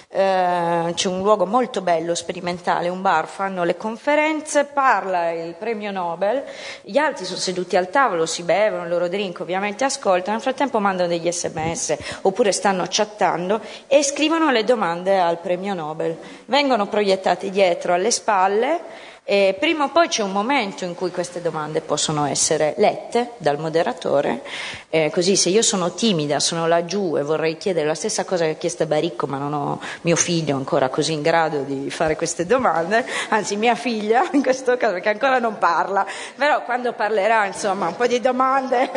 eh, c'è un luogo molto bello, sperimentale, un bar, fanno le conferenze, parla il premio Nobel, gli altri sono seduti al tavolo, si bevono il loro drink, ovviamente ascoltano, nel frattempo mandano degli sms oppure stanno chattando e scrivono le domande al premio Nobel, vengono proiettate dietro alle spalle. E prima o poi c'è un momento in cui queste domande possono essere lette dal moderatore, eh, così se io sono timida, sono laggiù e vorrei chiedere la stessa cosa che ha chiesto Baricco, ma non ho mio figlio ancora così in grado di fare queste domande, anzi mia figlia in questo caso, perché ancora non parla, però quando parlerà insomma un po' di domande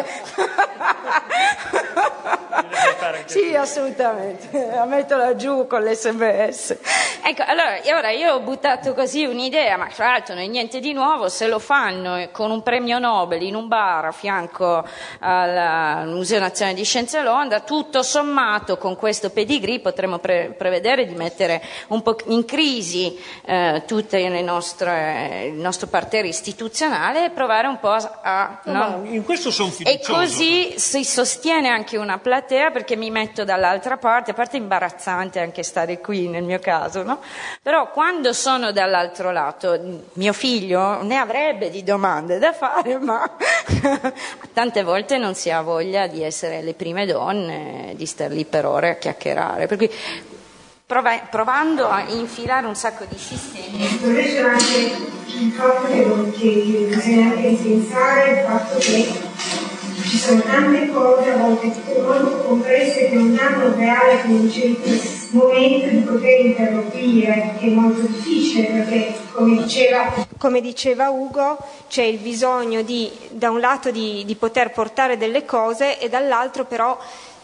sì, assolutamente, la metto laggiù con l'esse emme esse. Ecco, allora ora io ho buttato così un'idea, ma fra l'altro non è niente di nuovo, se lo fanno con un premio Nobel in un bar a fianco al Museo Nazionale di Scienze a Londra, tutto sommato con questo pedigree potremmo pre- prevedere di mettere un po' in crisi eh, tutto il nostro, il nostro parterre istituzionale e provare un po' a... a no? In questo sono E fiducioso. così si sostiene anche una platea, perché mi metto dall'altra parte, a parte imbarazzante anche stare qui nel mio caso, no? Però quando sono dall'altro lato, mio figlio ne avrebbe di domande da fare, ma tante volte non si ha voglia di essere le prime donne, di star lì per ore a chiacchierare, per cui prov- provando a infilare un sacco di sistemi. Vorrei anche il fatto che, che bisogna anche ripensare il fatto che ci sono tante cose a volte molto complesse che non hanno un reale, come dicevi, momento di poter interloquire, che è molto difficile perché, come diceva, come diceva Ugo, c'è il bisogno di, da un lato di, di poter portare delle cose e dall'altro però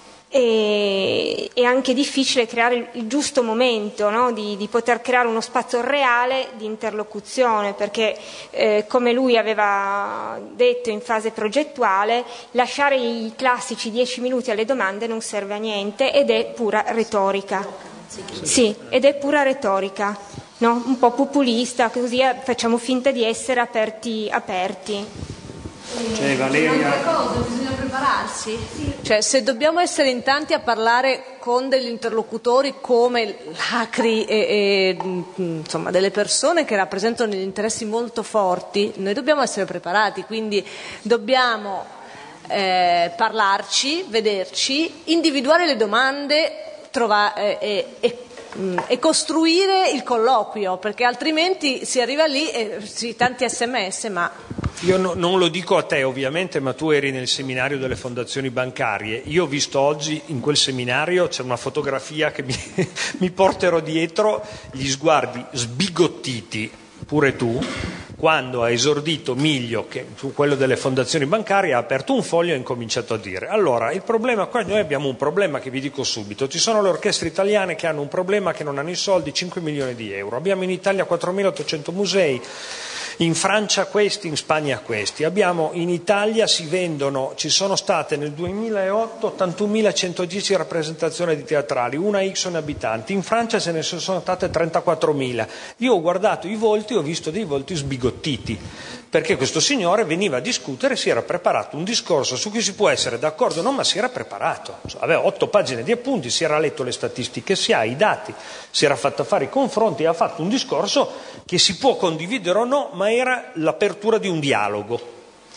è, è anche difficile creare il, il giusto momento, no? di, di poter creare uno spazio reale di interlocuzione, perché eh, come lui aveva detto in fase progettuale, lasciare i classici dieci minuti alle domande non serve a niente ed è pura retorica. Sì, ed è pura retorica, no? Un po' populista, così facciamo finta di essere aperti aperti. Cioè, Valeria... cosa, bisogna prepararsi. Cioè, se dobbiamo essere in tanti a parlare con degli interlocutori come l'Acri e, e insomma delle persone che rappresentano degli interessi molto forti, noi dobbiamo essere preparati, quindi dobbiamo eh, parlarci, vederci, individuare le domande, trovare e, e e costruire il colloquio, perché altrimenti si arriva lì e sì, tanti sms, ma io no, non lo dico a te ovviamente, ma tu eri nel seminario delle fondazioni bancarie. Io ho visto oggi in quel seminario, c'è una fotografia che mi, mi porterò dietro, gli sguardi sbigottiti, pure tu, quando ha esordito Miglio, che su quello delle fondazioni bancarie, ha aperto un foglio e ha incominciato a dire: allora, il problema qua, noi abbiamo un problema che vi dico subito, ci sono le orchestre italiane che hanno un problema, che non hanno i soldi, cinque milioni di euro, abbiamo in Italia quattromilaottocento musei, in Francia questi, in Spagna questi, abbiamo in Italia si vendono, ci sono state nel duemilaotto ottantunomilacentodieci rappresentazioni di teatrali, una X abitanti, in Francia se ne sono state trentaquattromila. Io ho guardato i volti, ho visto dei volti sbigottiti, perché questo signore veniva a discutere, si era preparato un discorso su cui si può essere d'accordo o no, ma si era preparato, aveva otto pagine di appunti, si era letto le statistiche, si ha i dati, si era fatto fare i confronti e ha fatto un discorso che si può condividere o no, ma era l'apertura di un dialogo.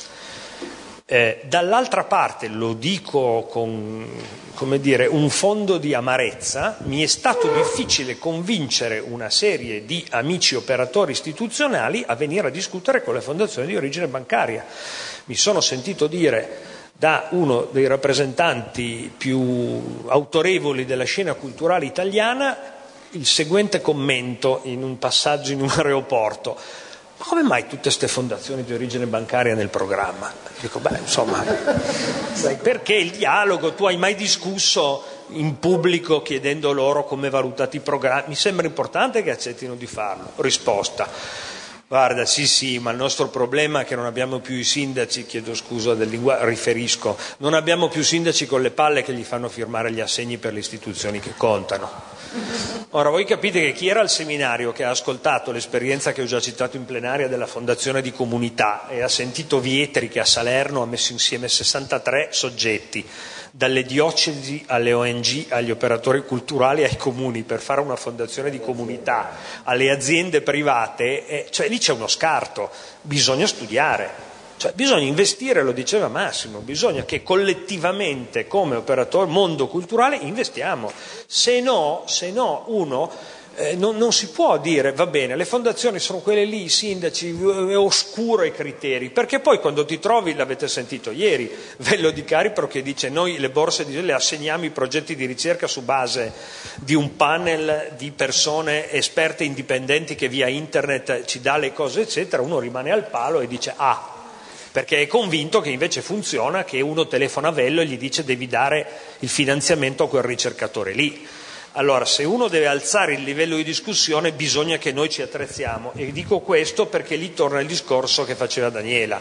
Eh, dall'altra parte, lo dico con, come dire, un fondo di amarezza, mi è stato difficile convincere una serie di amici operatori istituzionali a venire a discutere con le fondazioni di origine bancaria. Mi sono sentito dire da uno dei rappresentanti più autorevoli della scena culturale italiana il seguente commento in un passaggio in un aeroporto: ma come mai tutte queste fondazioni di origine bancaria nel programma? Dico, beh, insomma, perché il dialogo, tu hai mai discusso in pubblico chiedendo loro come valutati i programmi? Mi sembra importante che accettino di farlo. Risposta: guarda, sì sì, ma il nostro problema è che non abbiamo più i sindaci, chiedo scusa del linguaggio, riferisco, non abbiamo più sindaci con le palle che gli fanno firmare gli assegni per le istituzioni che contano. Ora, voi capite che chi era al seminario, che ha ascoltato l'esperienza che ho già citato in plenaria della Fondazione di Comunità e ha sentito Vietri che a Salerno ha messo insieme sessantatré soggetti dalle diocesi alle O N G, agli operatori culturali, ai comuni, per fare una fondazione di comunità, alle aziende private, eh, cioè lì c'è uno scarto, bisogna studiare. Cioè, bisogna investire, lo diceva Massimo, bisogna che collettivamente come operatori mondo culturale investiamo, se no, se no uno eh, non, non si può dire va bene, le fondazioni sono quelle lì, i sindaci, è oscuro i criteri, perché poi quando ti trovi, l'avete sentito ieri, Vello Di Caripro che dice noi le borse di, le assegniamo i progetti di ricerca su base di un panel di persone esperte indipendenti che via internet ci dà le cose eccetera, uno rimane al palo e dice ah, perché è convinto che invece funziona, che uno telefona a Vello e gli dice devi dare il finanziamento a quel ricercatore lì. Allora, se uno deve alzare il livello di discussione bisogna che noi ci attrezziamo, e dico questo perché lì torna il discorso che faceva Daniela.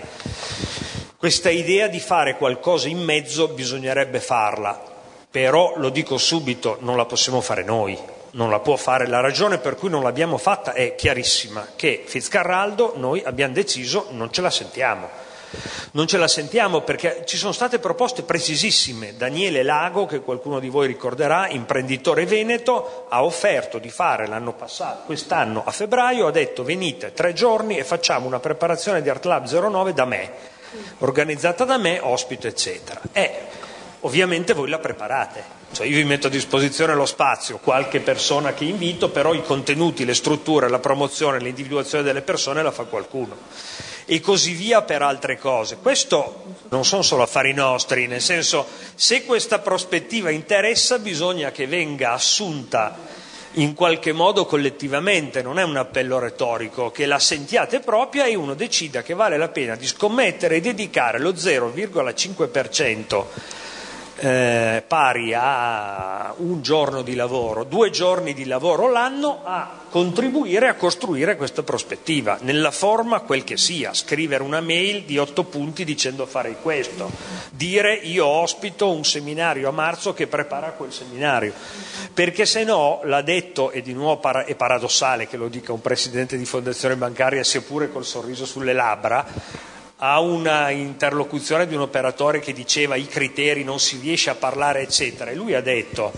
Questa idea di fare qualcosa in mezzo bisognerebbe farla, però lo dico subito, non la possiamo fare noi. Non la può fare. La ragione per cui non l'abbiamo fatta è chiarissima, che Fitzcarraldo noi abbiamo deciso non ce la sentiamo. Non ce la sentiamo perché ci sono state proposte precisissime. Daniele Lago, che qualcuno di voi ricorderà, imprenditore veneto, ha offerto di fare l'anno passato, quest'anno a febbraio, ha detto venite tre giorni e facciamo una preparazione di Art Lab zero nove da me, organizzata da me, ospite eccetera. E ovviamente voi la preparate. Cioè io vi metto a disposizione lo spazio, qualche persona che invito, però i contenuti, le strutture, la promozione, l'individuazione delle persone la fa qualcuno. E così via per altre cose. Questo non sono solo affari nostri, nel senso, se questa prospettiva interessa bisogna che venga assunta in qualche modo collettivamente, non è un appello retorico, che la sentiate propria e uno decida che vale la pena di scommettere e dedicare lo zero virgola cinque per cento Eh, pari a un giorno di lavoro, due giorni di lavoro l'anno, a contribuire a costruire questa prospettiva, nella forma quel che sia, scrivere una mail di otto punti dicendo farei questo, dire io ospito un seminario a marzo che prepara quel seminario, perché se no, l'ha detto, e di nuovo para- è paradossale che lo dica un presidente di fondazione bancaria sia pure col sorriso sulle labbra, a una interlocuzione di un operatore che diceva i criteri non si riesce a parlare eccetera, e lui ha detto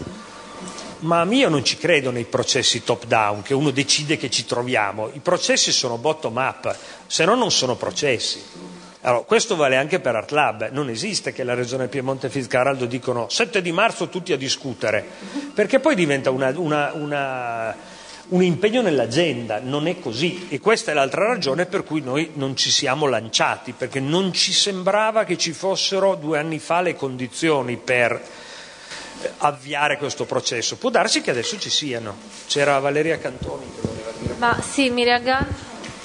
ma io non ci credo nei processi top down che uno decide che ci troviamo, i processi sono bottom up, se no non sono processi. Allora, questo vale anche per Art Lab, non esiste che la Regione Piemonte e Fitzcarraldo dicono sette di marzo tutti a discutere, perché poi diventa una, una, una un impegno nell'agenda, non è così, e questa è l'altra ragione per cui noi non ci siamo lanciati, perché non ci sembrava che ci fossero due anni fa le condizioni per avviare questo processo. Può darsi che adesso ci siano. C'era Valeria Cantoni che voleva dire. Ma sì, mi riaggancio.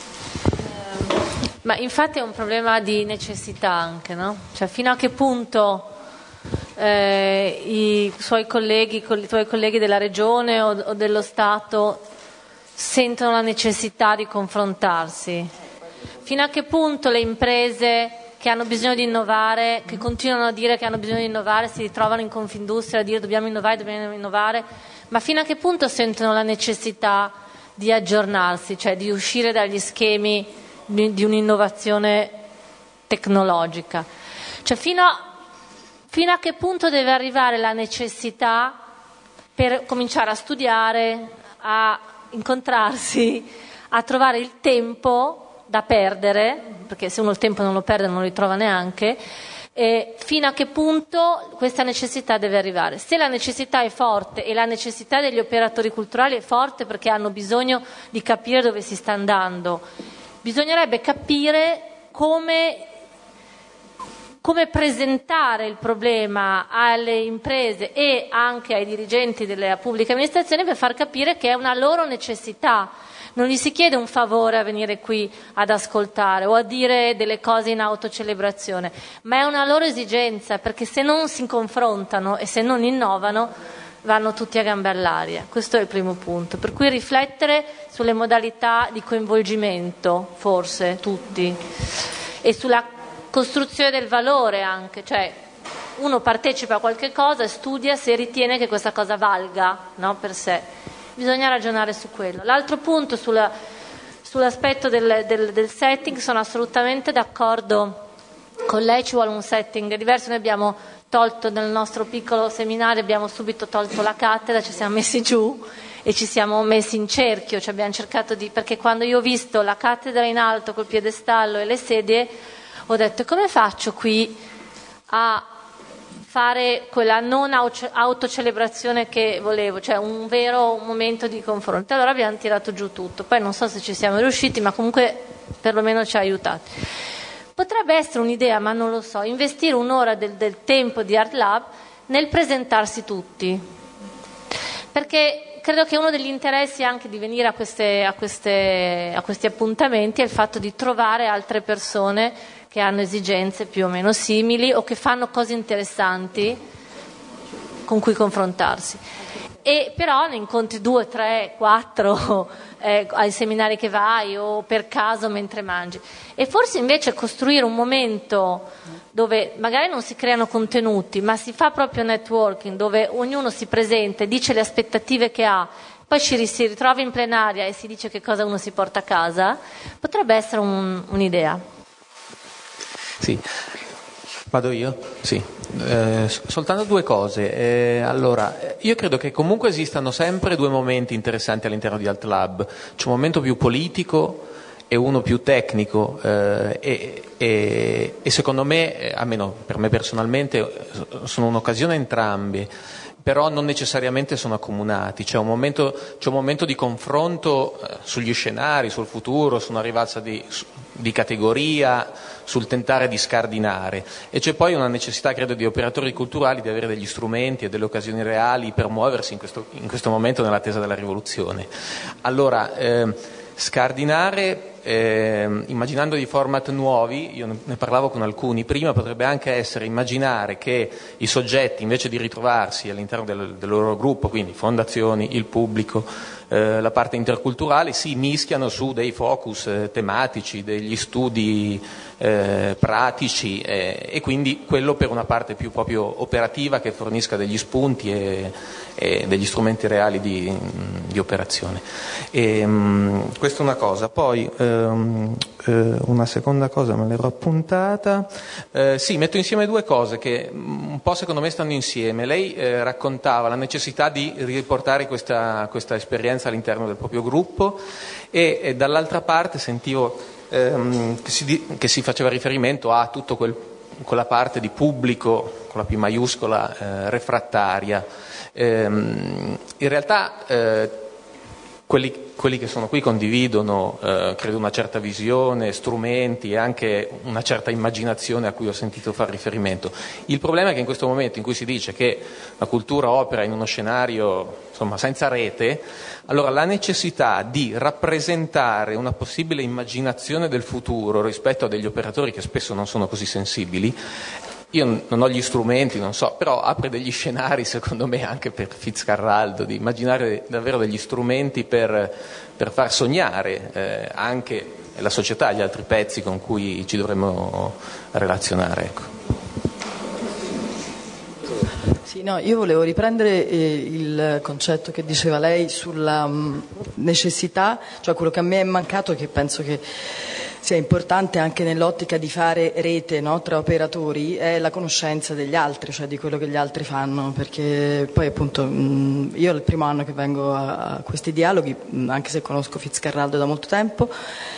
Ma infatti è un problema di necessità anche, no? Cioè fino a che punto eh, i suoi colleghi, i tuoi colleghi della Regione o, o dello Stato sentono la necessità di confrontarsi? Fino a che punto le imprese che hanno bisogno di innovare, che continuano a dire che hanno bisogno di innovare, si ritrovano in Confindustria a dire dobbiamo innovare, dobbiamo innovare, ma fino a che punto sentono la necessità di aggiornarsi, cioè di uscire dagli schemi di, di un'innovazione tecnologica? Cioè fino a, fino a che punto deve arrivare la necessità per cominciare a studiare, a incontrarsi, a trovare il tempo da perdere, perché se uno il tempo non lo perde non lo ritrova neanche, e fino a che punto questa necessità deve arrivare? Se la necessità è forte e la necessità degli operatori culturali è forte perché hanno bisogno di capire dove si sta andando, bisognerebbe capire come, come presentare il problema alle imprese e anche ai dirigenti delle pubbliche amministrazioni per far capire che è una loro necessità. Non gli si chiede un favore a venire qui ad ascoltare o a dire delle cose in autocelebrazione, ma è una loro esigenza, perché se non si confrontano e se non innovano vanno tutti a gambe all'aria. Questo è il primo punto. Per cui riflettere sulle modalità di coinvolgimento, forse tutti, e sulla costruzione del valore anche, cioè uno partecipa a qualche cosa e studia se ritiene che questa cosa valga, no, per sé. Bisogna ragionare su quello. L'altro punto sulla, sull'aspetto del, del, del setting, sono assolutamente d'accordo con lei, ci vuole un setting diverso. Noi abbiamo tolto nel nostro piccolo seminario, abbiamo subito tolto la cattedra, ci siamo messi giù e ci siamo messi in cerchio, cioè abbiamo cercato di, perché quando io ho visto la cattedra in alto col piedestallo e le sedie, ho detto come faccio qui a fare quella non autocelebrazione che volevo, cioè un vero momento di confronto. Allora abbiamo tirato giù tutto, poi non so se ci siamo riusciti, ma comunque perlomeno ci ha aiutati. Potrebbe essere un'idea, ma non lo so, investire un'ora del, del tempo di Art Lab nel presentarsi tutti, perché credo che uno degli interessi anche di venire a, queste, a, queste, a questi appuntamenti è il fatto di trovare altre persone che hanno esigenze più o meno simili o che fanno cose interessanti con cui confrontarsi. E però ne incontri due, tre, quattro eh, ai seminari che vai o per caso mentre mangi. E forse invece costruire un momento dove magari non si creano contenuti, ma si fa proprio networking, dove ognuno si presenta e dice le aspettative che ha, poi ci si ritrova in plenaria e si dice che cosa uno si porta a casa, potrebbe essere un, un'idea. Sì, vado io? Sì, eh, soltanto due cose. Eh, allora, io credo che comunque esistano sempre due momenti interessanti all'interno di Art Lab. C'è un momento più politico e uno più tecnico eh, e, e, e secondo me, almeno per me personalmente, sono un'occasione entrambi, però non necessariamente sono accomunati. C'è un momento, c'è un momento di confronto sugli scenari, sul futuro, su una rivalsa di, di categoria, sul tentare di scardinare, e c'è poi una necessità, credo, di operatori culturali di avere degli strumenti e delle occasioni reali per muoversi in questo, in questo momento nell'attesa della rivoluzione. Allora, eh, scardinare, eh, immaginando dei format nuovi, io ne parlavo con alcuni prima, potrebbe anche essere immaginare che i soggetti, invece di ritrovarsi all'interno del, del loro gruppo, quindi fondazioni, il pubblico, eh, la parte interculturale, si mischiano su dei focus eh, tematici, degli studi eh, pratici eh, e quindi quello per una parte più proprio operativa, che fornisca degli spunti e, e degli strumenti reali di, di operazione. E, um, questa è una cosa. Poi um, eh, una seconda cosa me l'ero appuntata. Eh, sì, metto insieme due cose che un po' secondo me stanno insieme. Lei eh, raccontava la necessità di riportare questa, questa esperienza all'interno del proprio gruppo e, e dall'altra parte sentivo ehm, che, si, che si faceva riferimento a tutto quel, quella parte di pubblico con la P maiuscola eh, refrattaria. Ehm, in realtà eh, quelli quelli che sono qui condividono, eh, credo, una certa visione, strumenti e anche una certa immaginazione a cui ho sentito far riferimento. Il problema è che in questo momento in cui si dice che la cultura opera in uno scenario, insomma, senza rete, allora la necessità di rappresentare una possibile immaginazione del futuro rispetto a degli operatori che spesso non sono così sensibili, io non ho gli strumenti, non so, però apre degli scenari, secondo me, anche per Fitzcarraldo, di immaginare davvero degli strumenti per, per far sognare eh, anche la società, gli altri pezzi con cui ci dovremmo relazionare. Ecco. Sì, no, io volevo riprendere eh, il concetto che diceva lei sulla mh, necessità, cioè quello che a me è mancato e che penso che sia importante anche nell'ottica di fare rete, no, tra operatori, è la conoscenza degli altri, cioè di quello che gli altri fanno, perché poi appunto mh, io è il primo anno che vengo a, a questi dialoghi, mh, anche se conosco Fitzcarraldo da molto tempo,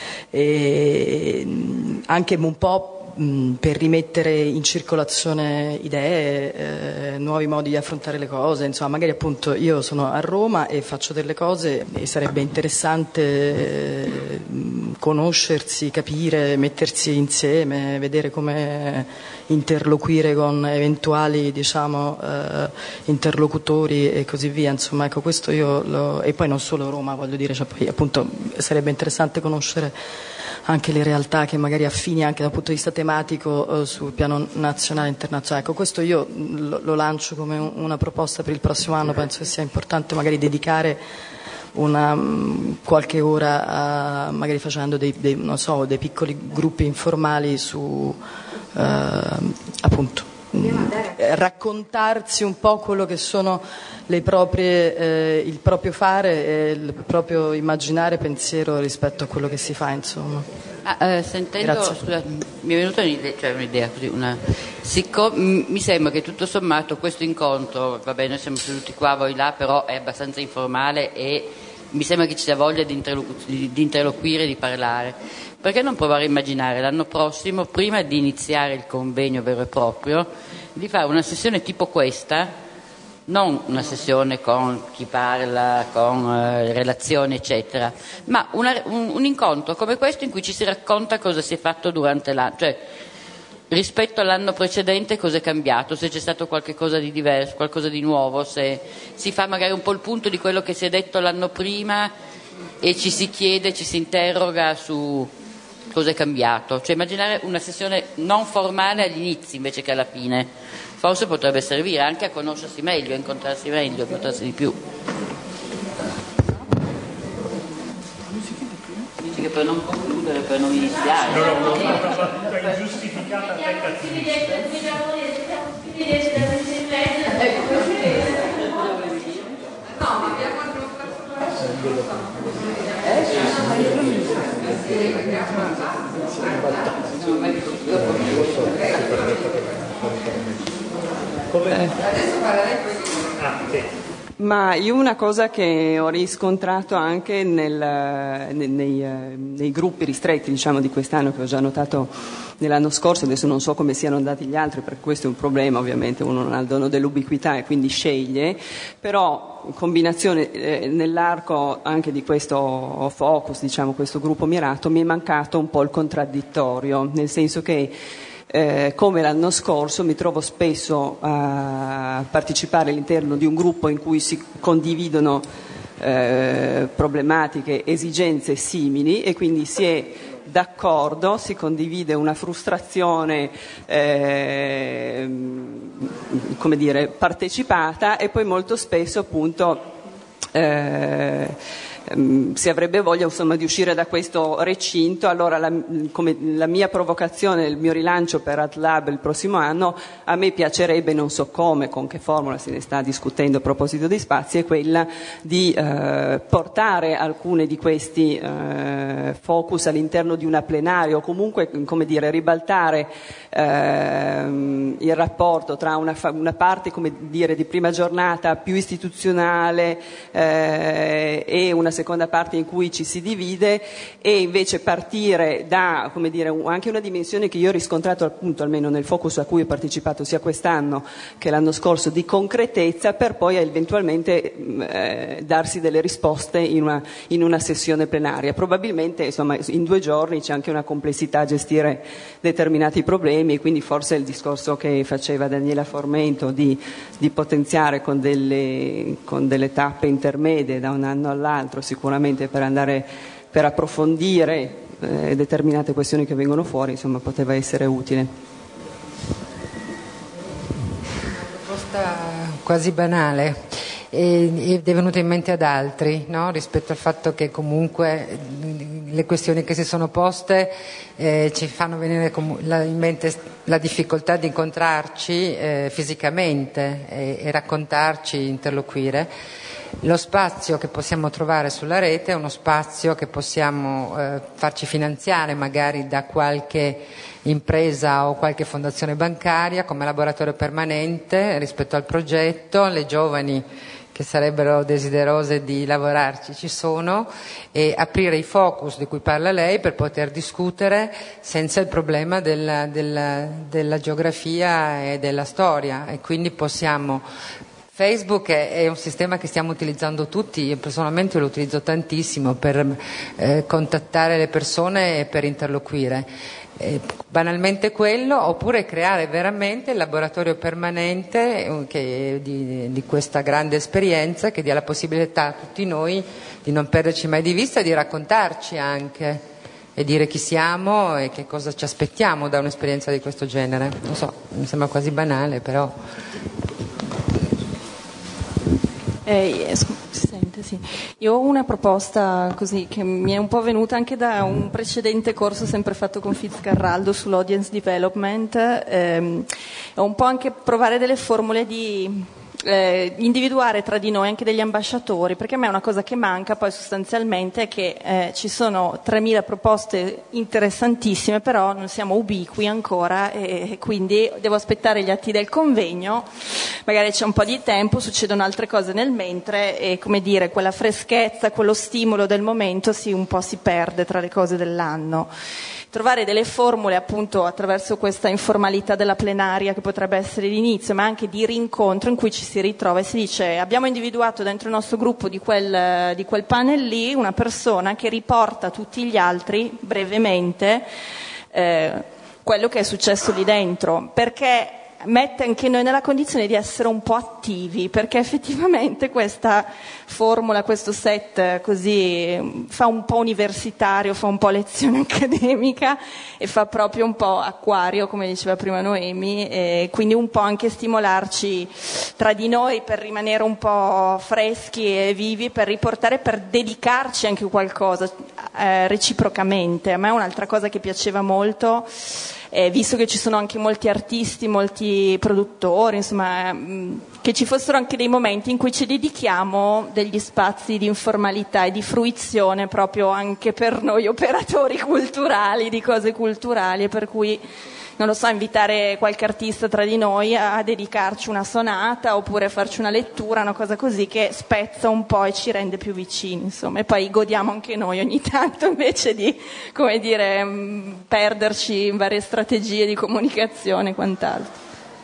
e mh, anche un po' per rimettere in circolazione idee, eh, nuovi modi di affrontare le cose, insomma, magari appunto io sono a Roma e faccio delle cose e sarebbe interessante eh, conoscersi, capire, mettersi insieme, vedere come interloquire con eventuali, diciamo, eh, interlocutori e così via, insomma, ecco, questo io lo, e poi non solo Roma, voglio dire, cioè poi appunto sarebbe interessante conoscere anche le realtà che magari affini anche dal punto di vista tematico eh, sul piano nazionale e internazionale. Ecco, questo io lo, lo lancio come un, una proposta per il prossimo anno, penso che sia importante magari dedicare una mh, qualche ora a, magari facendo dei, dei, non so, dei piccoli gruppi informali su eh, appunto raccontarsi un po' quello che sono le proprie, eh, il proprio fare e il proprio immaginare pensiero rispetto a quello che si fa, insomma. Ah, eh, sentendo, scusa, mi è venuta un'idea, cioè un'idea così, una, siccome, mi sembra che tutto sommato questo incontro, va bene, noi siamo seduti qua, voi là, però è abbastanza informale e mi sembra che ci sia voglia di, interlocu- di, di interloquire, di parlare. Perché non provare a immaginare l'anno prossimo, prima di iniziare il convegno vero e proprio, di fare una sessione tipo questa, non una sessione con chi parla, con eh, relazioni eccetera, ma una, un, un incontro come questo in cui ci si racconta cosa si è fatto durante l'anno, cioè rispetto all'anno precedente cosa è cambiato, se c'è stato qualche cosa di diverso, qualcosa di nuovo, se si fa magari un po' il punto di quello che si è detto l'anno prima e ci si chiede, ci si interroga su cosa è cambiato, cioè immaginare una sessione non formale agli inizi invece che alla fine, forse potrebbe servire anche a conoscersi meglio, a incontrarsi meglio, a incontrarsi di più. Dici che per non concludere, per non iniziare. No, no, no, una battuta ingiustificata No, ma abbiamo anche Ma io una cosa che ho riscontrato anche nel, nei, nei, nei gruppi ristretti, diciamo, di quest'anno, che ho già notato nell'anno scorso, adesso non so come siano andati gli altri, perché questo è un problema, ovviamente uno non ha il dono dell'ubiquità e quindi sceglie, però in combinazione eh, nell'arco anche di questo focus, diciamo, questo gruppo mirato, mi è mancato un po' il contraddittorio, nel senso che Eh, come l'anno scorso mi trovo spesso a partecipare all'interno di un gruppo in cui si condividono eh, problematiche, esigenze simili e quindi si è d'accordo, si condivide una frustrazione eh, come dire, partecipata e poi molto spesso appunto eh, si avrebbe voglia, insomma, di uscire da questo recinto. Allora la, come, la mia provocazione, il mio rilancio per ArtLab il prossimo anno, a me piacerebbe, non so come, con che formula, se ne sta discutendo a proposito di spazi, è quella di eh, portare alcune di questi eh, focus all'interno di una plenaria o comunque, come dire, ribaltare eh, il rapporto tra una, fa- una parte, come dire, di prima giornata più istituzionale eh, e una seconda parte in cui ci si divide, e invece partire da, come dire, anche una dimensione che io ho riscontrato appunto almeno nel focus a cui ho partecipato sia quest'anno che l'anno scorso, di concretezza, per poi eventualmente eh, darsi delle risposte in una, in una sessione plenaria. Probabilmente, insomma, in due giorni c'è anche una complessità a gestire determinati problemi, e quindi forse il discorso che faceva Daniela Formento di, di potenziare con delle, con delle tappe intermedie da un anno all'altro, sicuramente per andare per approfondire eh, determinate questioni che vengono fuori, insomma, poteva essere utile. Proposta quasi banale ed è venuta in mente ad altri, no? Rispetto al fatto che comunque le questioni che si sono poste eh, ci fanno venire in mente la difficoltà di incontrarci eh, fisicamente e, e raccontarci, interloquire. Lo spazio che possiamo trovare sulla rete è uno spazio che possiamo eh, farci finanziare magari da qualche impresa o qualche fondazione bancaria come laboratorio permanente rispetto al progetto. Le giovani che sarebbero desiderose di lavorarci ci sono, e aprire i focus di cui parla lei per poter discutere senza il problema della, della, della geografia e della storia, e quindi possiamo. Facebook è un sistema che stiamo utilizzando tutti, io personalmente lo utilizzo tantissimo per eh, contattare le persone e per interloquire. Eh, banalmente quello, oppure creare veramente il laboratorio permanente eh, che, di, di questa grande esperienza, che dia la possibilità a tutti noi di non perderci mai di vista e di raccontarci anche e dire chi siamo e che cosa ci aspettiamo da un'esperienza di questo genere. Non so, mi sembra quasi banale, però... Eh, si sente, sì. Io ho una proposta così che mi è un po' venuta anche da un precedente corso sempre fatto con Fitzcarraldo sull'audience development, ehm, ho un po' anche provare delle formule di Eh, individuare tra di noi anche degli ambasciatori, perché a me è una cosa che manca poi sostanzialmente è che eh, ci sono tremila proposte interessantissime, però non siamo ubiqui ancora e, e quindi devo aspettare gli atti del convegno, magari c'è un po' di tempo, succedono altre cose nel mentre e, come dire, quella freschezza, quello stimolo del momento si un po' si perde tra le cose dell'anno. Trovare delle formule appunto attraverso questa informalità della plenaria che potrebbe essere l'inizio, ma anche di rincontro in cui ci si ritrova e si dice: abbiamo individuato dentro il nostro gruppo di quel, di quel panel lì una persona che riporta a tutti gli altri brevemente eh, quello che è successo lì dentro, perché mette anche noi nella condizione di essere un po' attivi, perché effettivamente questa formula, questo set così fa un po' universitario, fa un po' lezione accademica e fa proprio un po' acquario, come diceva prima Noemi, e quindi un po' anche stimolarci tra di noi per rimanere un po' freschi e vivi, per riportare, per dedicarci anche qualcosa eh, reciprocamente. A me un'altra cosa che piaceva molto, Eh, visto che ci sono anche molti artisti, molti produttori, insomma, mh, che ci fossero anche dei momenti in cui ci dedichiamo degli spazi di informalità e di fruizione proprio anche per noi operatori culturali, di cose culturali, e per cui, non lo so, invitare qualche artista tra di noi a, a dedicarci una sonata oppure a farci una lettura, una cosa così che spezza un po' e ci rende più vicini, insomma, e poi godiamo anche noi ogni tanto invece di, come dire, mh, perderci in varie strategie di comunicazione e quant'altro.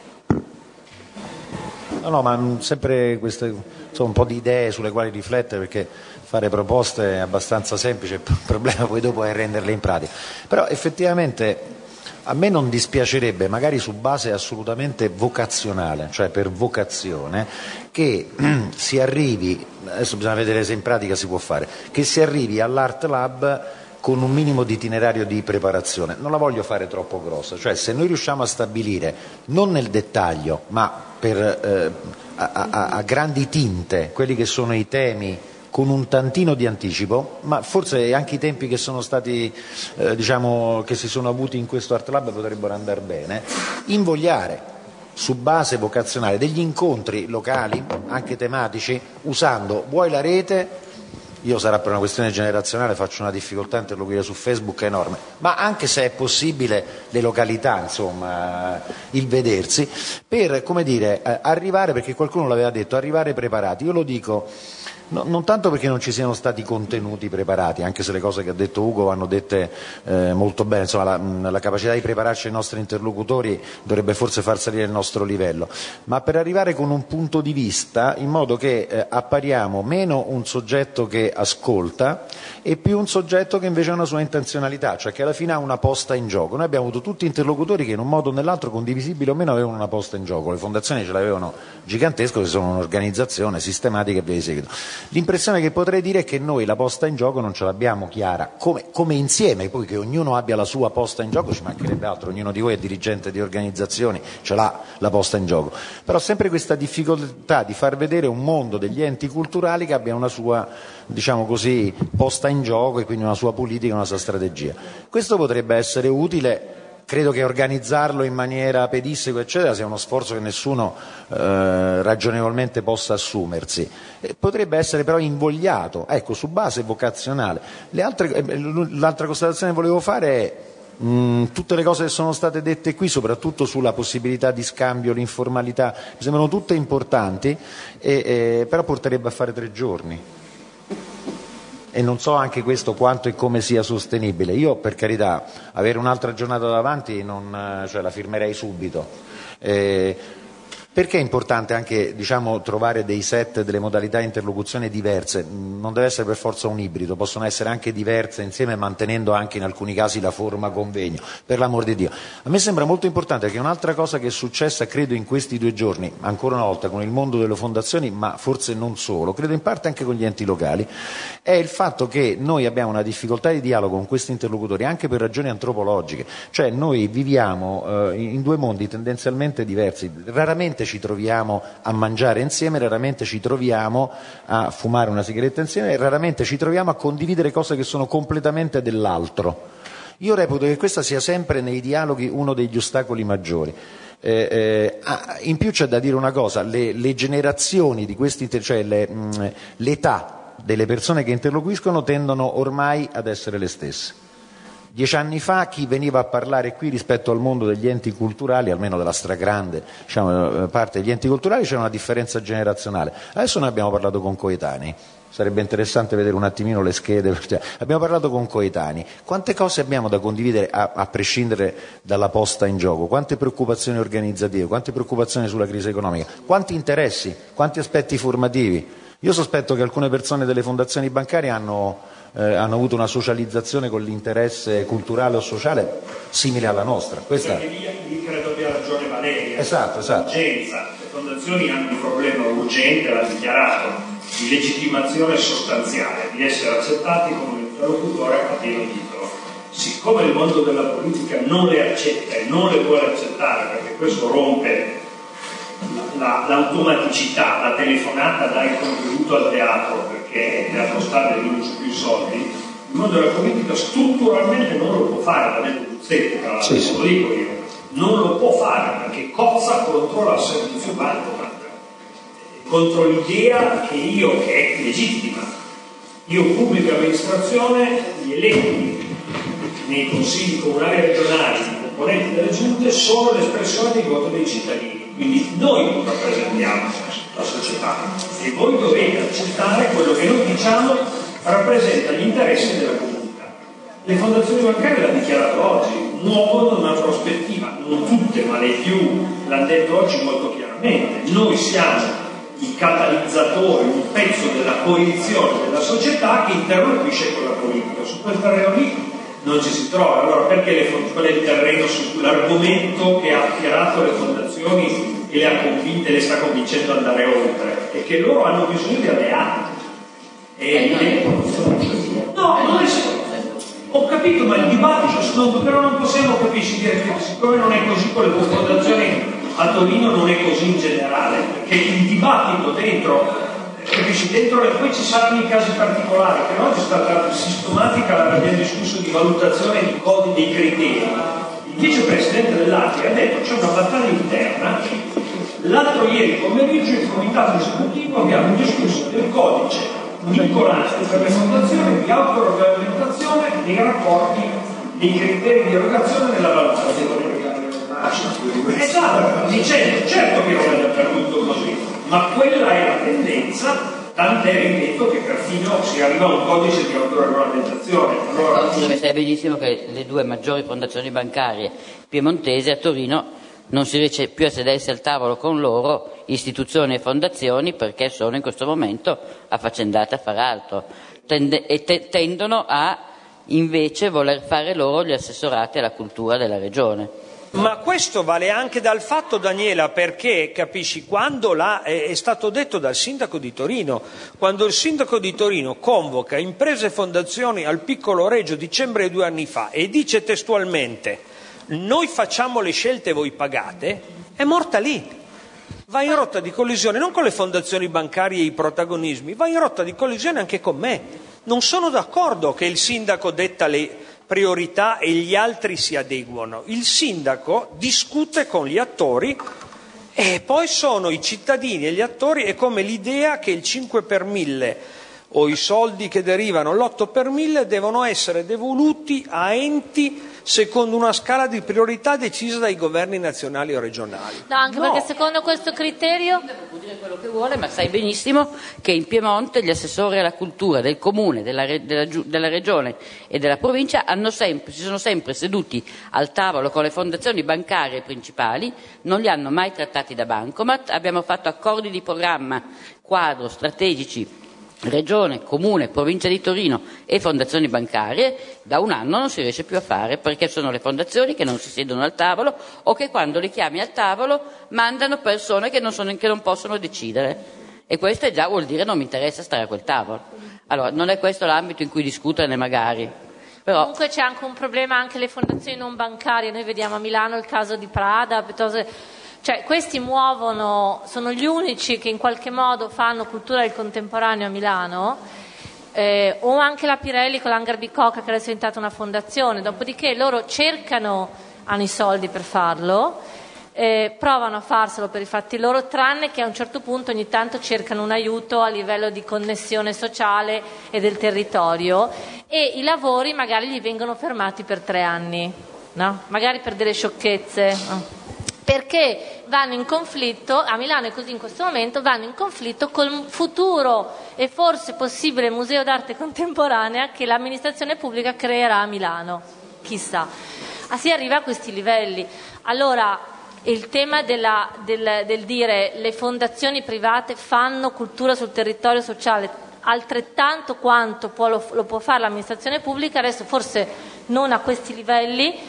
No, no, ma sempre queste, insomma, un po' di idee sulle quali riflettere, perché fare proposte è abbastanza semplice, il problema poi dopo è renderle in pratica. Però effettivamente a me non dispiacerebbe, magari su base assolutamente vocazionale, cioè per vocazione, che si arrivi, adesso bisogna vedere se in pratica si può fare, che si arrivi all'Art Lab con un minimo di itinerario di preparazione. Non la voglio fare troppo grossa, cioè se noi riusciamo a stabilire, non nel dettaglio, ma per, eh, a, a, a grandi tinte, quelli che sono i temi con un tantino di anticipo, ma forse anche i tempi che sono stati, eh, diciamo, che si sono avuti in questo Art Lab potrebbero andare bene, invogliare su base vocazionale degli incontri locali, anche tematici, usando vuoi la rete. Io sarà per una questione generazionale, faccio una difficoltà a interloquire su Facebook enorme, ma anche se è possibile le località, insomma, il vedersi, per, come dire, arrivare, perché qualcuno l'aveva detto, arrivare preparati. Io lo dico no, non tanto perché non ci siano stati contenuti preparati, anche se le cose che ha detto Ugo vanno dette eh, molto bene, insomma la, la capacità di prepararci ai nostri interlocutori dovrebbe forse far salire il nostro livello, ma per arrivare con un punto di vista in modo che eh, appariamo meno un soggetto che ascolta e più un soggetto che invece ha una sua intenzionalità, cioè che alla fine ha una posta in gioco. Noi abbiamo avuto tutti interlocutori che in un modo o nell'altro, condivisibile o meno, avevano una posta in gioco. Le fondazioni ce l'avevano gigantesco, che sono un'organizzazione sistematica e via di seguito. L'impressione che potrei dire è che noi la posta in gioco non ce l'abbiamo chiara, come, come insieme, poi che ognuno abbia la sua posta in gioco, ci mancherebbe altro, ognuno di voi è dirigente di organizzazioni, ce l'ha la posta in gioco, però sempre questa difficoltà di far vedere un mondo degli enti culturali che abbia una sua, diciamo così, posta in gioco e quindi una sua politica, una sua strategia. Questo potrebbe essere utile. Credo che organizzarlo in maniera pedissequa eccetera sia uno sforzo che nessuno eh, ragionevolmente possa assumersi. Eh, potrebbe essere però invogliato, ecco, su base vocazionale. Le altre, eh, l'altra constatazione che volevo fare è mh, tutte le cose che sono state dette qui, soprattutto sulla possibilità di scambio, l'informalità, mi sembrano tutte importanti, e, eh, però porterebbe a fare tre giorni. E non so anche questo quanto e come sia sostenibile. Io, per carità, avere un'altra giornata davanti non, cioè, la firmerei subito. Eh, perché è importante anche, diciamo, trovare dei set, delle modalità di interlocuzione diverse? Non deve essere per forza un ibrido, possono essere anche diverse insieme, mantenendo anche in alcuni casi la forma convegno, per l'amor di Dio. A me sembra molto importante che un'altra cosa che è successa, credo, in questi due giorni, ancora una volta con il mondo delle fondazioni, ma forse non solo, credo in parte anche con gli enti locali, è il fatto che noi abbiamo una difficoltà di dialogo con questi interlocutori anche per ragioni antropologiche, cioè noi viviamo eh, in due mondi tendenzialmente diversi, raramente raramente ci troviamo a mangiare insieme, raramente ci troviamo a fumare una sigaretta insieme e raramente ci troviamo a condividere cose che sono completamente dell'altro. Io reputo che questo sia sempre nei dialoghi uno degli ostacoli maggiori. Eh, eh, in più c'è da dire una cosa, le, le generazioni di questi, cioè le, mh, l'età delle persone che interloquiscono tendono ormai ad essere le stesse. Dieci anni fa chi veniva a parlare qui rispetto al mondo degli enti culturali, almeno della stragrande diciamo, parte degli enti culturali, c'era una differenza generazionale. Adesso noi abbiamo parlato con coetanei, sarebbe interessante vedere un attimino le schede, perché abbiamo parlato con coetanei. Quante cose abbiamo da condividere a, a prescindere dalla posta in gioco? Quante preoccupazioni organizzative, quante preoccupazioni sulla crisi economica, quanti interessi, quanti aspetti formativi? Io sospetto che alcune persone delle fondazioni bancarie hanno Eh, hanno avuto una socializzazione con l'interesse culturale o sociale simile alla nostra. Questa... Perché lì, lì credo abbia ragione Valeria. Esatto, esatto. L'urgenza. Le fondazioni hanno un problema urgente, l'ha dichiarato, di legittimazione sostanziale, di essere accettati come un interlocutore a pieno titolo. Siccome il mondo della politica non le accetta e non le vuole accettare, perché questo rompe la, l'automaticità, la telefonata dà il contributo al teatro, perché è teatro stabile e non c'è più i soldi, il mondo della politica strutturalmente non lo può fare, l'ha detto Buzzetti, tra l'altro, sì, lo dico io, non lo può fare perché cozza contro la servizio bancomat, contro l'idea che io, che è legittima, io pubblica amministrazione, gli eletti nei consigli comunali e regionali, i componenti delle giunte sono l'espressione dei voti dei cittadini. Quindi noi rappresentiamo la società e voi dovete accettare quello che noi diciamo rappresenta gli interessi della comunità. Le fondazioni bancarie l'hanno dichiarato oggi, muovono una prospettiva, non tutte ma le più, l'hanno detto oggi molto chiaramente. Noi siamo i catalizzatori, un pezzo della coalizione della società che interloquisce con la politica. Su quel terreno lì non ci si trova. Allora perché le fond- qual è il terreno su l'argomento che ha attirato le fondazioni e le ha convinte, le sta convincendo ad andare oltre? È che loro hanno bisogno di alleati. E no, non è ho capito, ma il dibattito però non possiamo capisci dire che siccome non è così con le fondazioni a Torino non è così in generale, perché il dibattito dentro capisci, dentro e poi ci saranno i casi particolari, che oggi è stata sistematica, abbiamo discusso di valutazione di codi dei criteri. Il vicepresidente dell'A T I ha detto c'è una battaglia interna. L'altro ieri pomeriggio in comitato esecutivo abbiamo discusso del codice vincolante per le fondazioni di autoregolamentazione dei rapporti, dei criteri di erogazione nella valutazione. Esatto, dicendo certo che non è dappertutto così, ma quella è la tendenza, tant'è ripeto che perfino si arriva a un codice di autoregolamentazione. Allora... Dove sai benissimo che le due maggiori fondazioni bancarie piemontesi a Torino non si riesce più a sedersi al tavolo con loro, istituzioni e fondazioni, perché sono in questo momento affaccendate a far altro Tende, e te, tendono a invece voler fare loro gli assessorati alla cultura della regione. Ma questo vale anche dal fatto, Daniela, perché, capisci, quando la, è, è stato detto dal sindaco di Torino, quando il sindaco di Torino convoca imprese e fondazioni al Piccolo Regio dicembre due anni fa e dice testualmente noi facciamo le scelte e voi pagate, è morta lì. Va in rotta di collisione non con le fondazioni bancarie e i protagonismi, va in rotta di collisione anche con me. Non sono d'accordo che il sindaco detta le priorità e gli altri si adeguano. Il sindaco discute con gli attori e poi sono i cittadini e gli attori. È come l'idea che il cinque per mille o i soldi che derivano l'otto per mille devono essere devoluti a enti secondo una scala di priorità decisa dai governi nazionali o regionali. No, anche no. Perché secondo questo criterio può dire quello che vuole, ma sai benissimo che in Piemonte gli assessori alla cultura del comune, della, della, della regione e della provincia hanno sempre, si sono sempre seduti al tavolo con le fondazioni bancarie principali, non li hanno mai trattati da bancomat, abbiamo fatto accordi di programma quadro strategici Regione, Comune, Provincia di Torino e fondazioni bancarie. Da un anno non si riesce più a fare perché sono le fondazioni che non si siedono al tavolo o che quando li chiami al tavolo mandano persone che non, sono, che non possono decidere, e questo già vuol dire non mi interessa stare a quel tavolo. Allora non è questo l'ambito in cui discuterne magari. Però... Comunque c'è anche un problema, anche le fondazioni non bancarie, noi vediamo a Milano il caso di Prada, piuttosto Cioè, questi muovono, sono gli unici che in qualche modo fanno cultura del contemporaneo a Milano, eh, o anche la Pirelli con l'Hangar Bicocca, che adesso è diventata una fondazione. Dopodiché loro cercano, hanno i soldi per farlo, eh, provano a farselo per i fatti loro, tranne che a un certo punto ogni tanto cercano un aiuto a livello di connessione sociale e del territorio, e i lavori magari gli vengono fermati per tre anni, no? Magari per delle sciocchezze, no? Perché vanno in conflitto, a Milano è così in questo momento, vanno in conflitto col futuro e forse possibile museo d'arte contemporanea che l'amministrazione pubblica creerà a Milano, chissà. Ah, si arriva a questi livelli. Allora, il tema della, del, del dire le fondazioni private fanno cultura sul territorio sociale altrettanto quanto può, lo, lo può fare l'amministrazione pubblica, adesso forse non a questi livelli,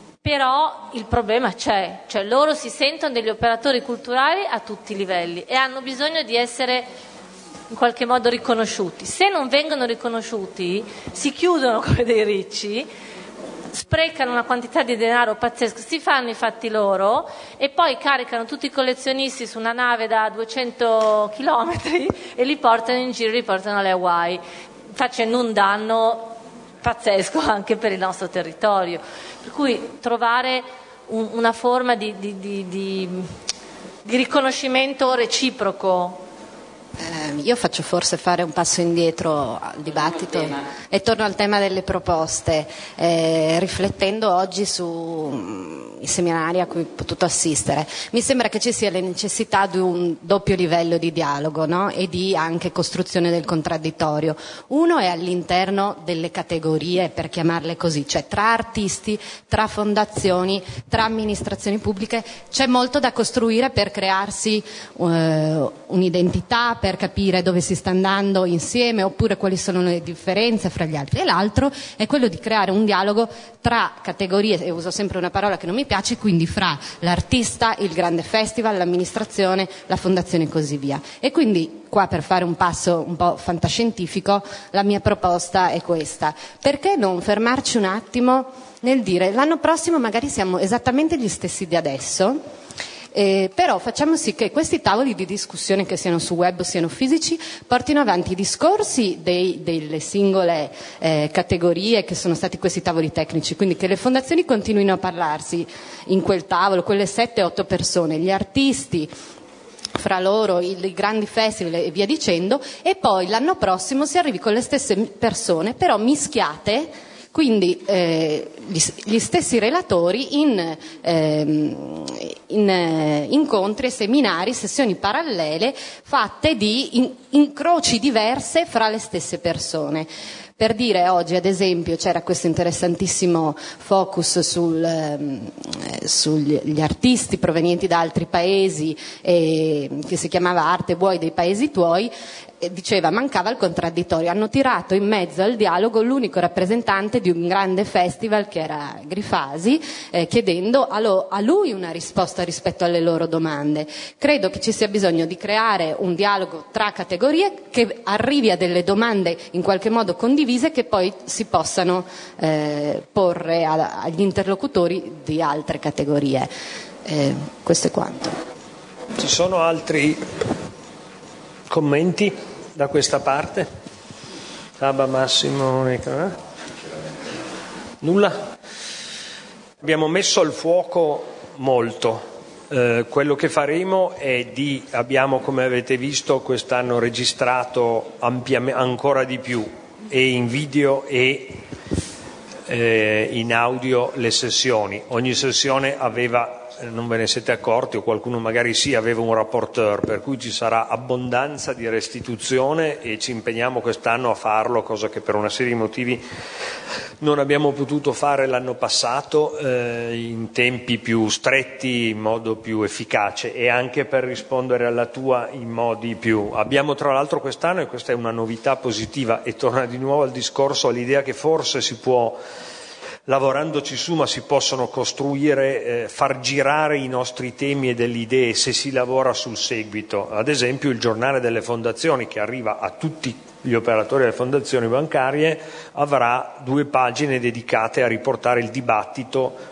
però il problema c'è, cioè loro si sentono degli operatori culturali a tutti i livelli e hanno bisogno di essere in qualche modo riconosciuti. Se non vengono riconosciuti si chiudono come dei ricci, sprecano una quantità di denaro pazzesco, si fanno i fatti loro e poi caricano tutti i collezionisti su una nave da duecento chilometri e li portano in giro, li portano alle Hawaii, facendo un danno pazzesco anche per il nostro territorio. Per cui trovare un, una forma di, di, di, di, di riconoscimento reciproco. Eh, io faccio forse fare un passo indietro al dibattito e torno al tema delle proposte, eh, riflettendo oggi sui seminari a cui ho potuto assistere. Mi sembra che ci sia la necessità di un doppio livello di dialogo, no? E di anche costruzione del contraddittorio. Uno è all'interno delle categorie, per chiamarle così, cioè tra artisti, tra fondazioni, tra amministrazioni pubbliche, c'è molto da costruire per crearsi eh, un'identità, per capire dove si sta andando insieme oppure quali sono le differenze fra gli altri, e l'altro è quello di creare un dialogo tra categorie, e uso sempre una parola che non mi piace, quindi fra l'artista, il grande festival, l'amministrazione, la fondazione e così via. E quindi qua, per fare un passo un po' fantascientifico, la mia proposta è questa: perché non fermarci un attimo nel dire l'anno prossimo magari siamo esattamente gli stessi di adesso, Eh, però facciamo sì che questi tavoli di discussione, che siano su web o siano fisici, portino avanti i discorsi dei, delle singole eh, categorie che sono stati questi tavoli tecnici, quindi che le fondazioni continuino a parlarsi in quel tavolo, quelle sette otto persone, gli artisti fra loro, i, i grandi festival e via dicendo, e poi l'anno prossimo si arrivi con le stesse persone però mischiate, quindi eh, gli, gli stessi relatori in, ehm, in eh, incontri, seminari, sessioni parallele fatte di in, incroci diverse fra le stesse persone. Per dire, oggi ad esempio c'era questo interessantissimo focus sul, ehm, sugli artisti provenienti da altri paesi, eh, che si chiamava Arte Vuoi dei Paesi Tuoi. Diceva, mancava il contraddittorio, hanno tirato in mezzo al dialogo l'unico rappresentante di un grande festival che era Grifasi, eh, chiedendo a, lo, a lui una risposta rispetto alle loro domande. Credo che ci sia bisogno di creare un dialogo tra categorie che arrivi a delle domande in qualche modo condivise, che poi si possano eh, porre a, agli interlocutori di altre categorie. Eh, questo è quanto. Ci sono altri commenti da questa parte? Saba, Massimo, eh? Nulla? Abbiamo messo al fuoco molto. Eh, quello che faremo è di, abbiamo, come avete visto, quest'anno registrato ampiamente, ancora di più, e in video e eh, in audio le sessioni. Ogni sessione aveva, non ve ne siete accorti, o qualcuno magari sì, aveva un rapporteur, per cui ci sarà abbondanza di restituzione e ci impegniamo quest'anno a farlo, cosa che per una serie di motivi non abbiamo potuto fare l'anno passato eh, in tempi più stretti, in modo più efficace, e anche per rispondere alla tua in modi più. Abbiamo tra l'altro quest'anno, e questa è una novità positiva, e torna di nuovo al discorso, all'idea che forse si può, lavorandoci su, ma si possono costruire, eh, far girare i nostri temi e delle idee se si lavora sul seguito. Ad esempio il giornale delle fondazioni, che arriva a tutti gli operatori delle fondazioni bancarie, avrà due pagine dedicate a riportare il dibattito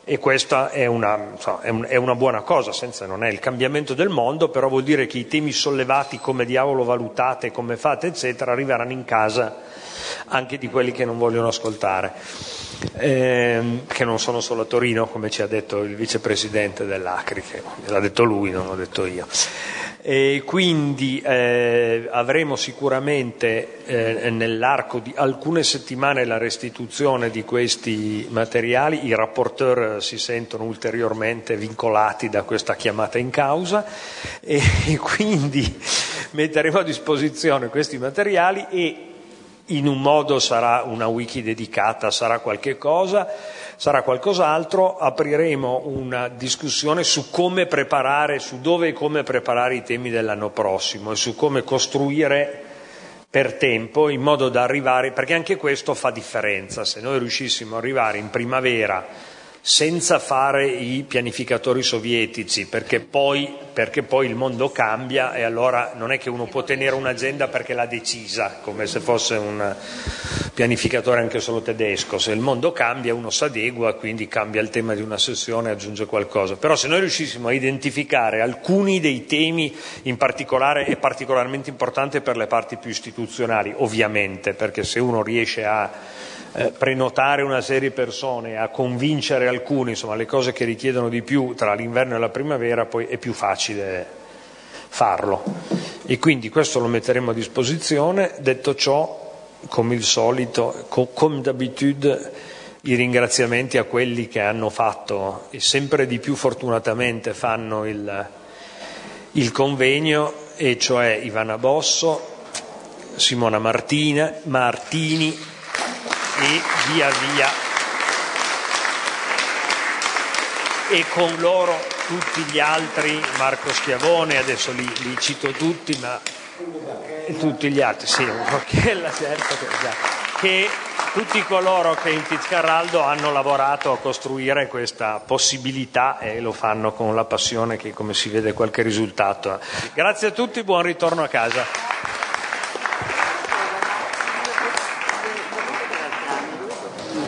e questa è una, insomma, è, un, è una buona cosa, senza non è il cambiamento del mondo, però vuol dire che i temi sollevati, come diavolo valutate, come fate, eccetera, arriveranno in casa anche di quelli che non vogliono ascoltare, ehm, che non sono solo a Torino, come ci ha detto il vicepresidente dell'Acri, che l'ha detto lui, non l'ho detto io. E quindi eh, avremo sicuramente eh, nell'arco di alcune settimane la restituzione di questi materiali. I rapporteur si sentono ulteriormente vincolati da questa chiamata in causa e, e quindi metteremo a disposizione questi materiali e in un modo sarà una wiki dedicata, sarà qualche cosa, sarà qualcos'altro, apriremo una discussione su come preparare, su dove e come preparare i temi dell'anno prossimo e su come costruire per tempo in modo da arrivare, perché anche questo fa differenza. Se noi riuscissimo ad arrivare in primavera senza fare i pianificatori sovietici, perché poi, perché poi il mondo cambia e allora non è che uno può tenere un'agenda perché l'ha decisa, come se fosse un pianificatore anche solo tedesco. Se il mondo cambia uno si adegua, quindi cambia il tema di una sessione e aggiunge qualcosa. Però se noi riuscissimo a identificare alcuni dei temi, in particolare, è particolarmente importante per le parti più istituzionali, ovviamente, perché se uno riesce a Eh, prenotare una serie di persone, a convincere alcuni, insomma le cose che richiedono di più tra l'inverno e la primavera, poi è più facile farlo. E quindi questo lo metteremo a disposizione. Detto ciò, come il solito, co- come d'habitude, i ringraziamenti a quelli che hanno fatto e sempre di più fortunatamente fanno il, il convegno, e cioè Ivana Bosso, Simona Martina, Martini e via via, e con loro tutti gli altri, Marco Schiavone, adesso li, li cito tutti, ma tutti gli altri, sì, Rocchella, certo, che, già, che tutti coloro che in Fitzcarraldo hanno lavorato a costruire questa possibilità e lo fanno con la passione che, come si vede, qualche risultato ha. Grazie a tutti, buon ritorno a casa.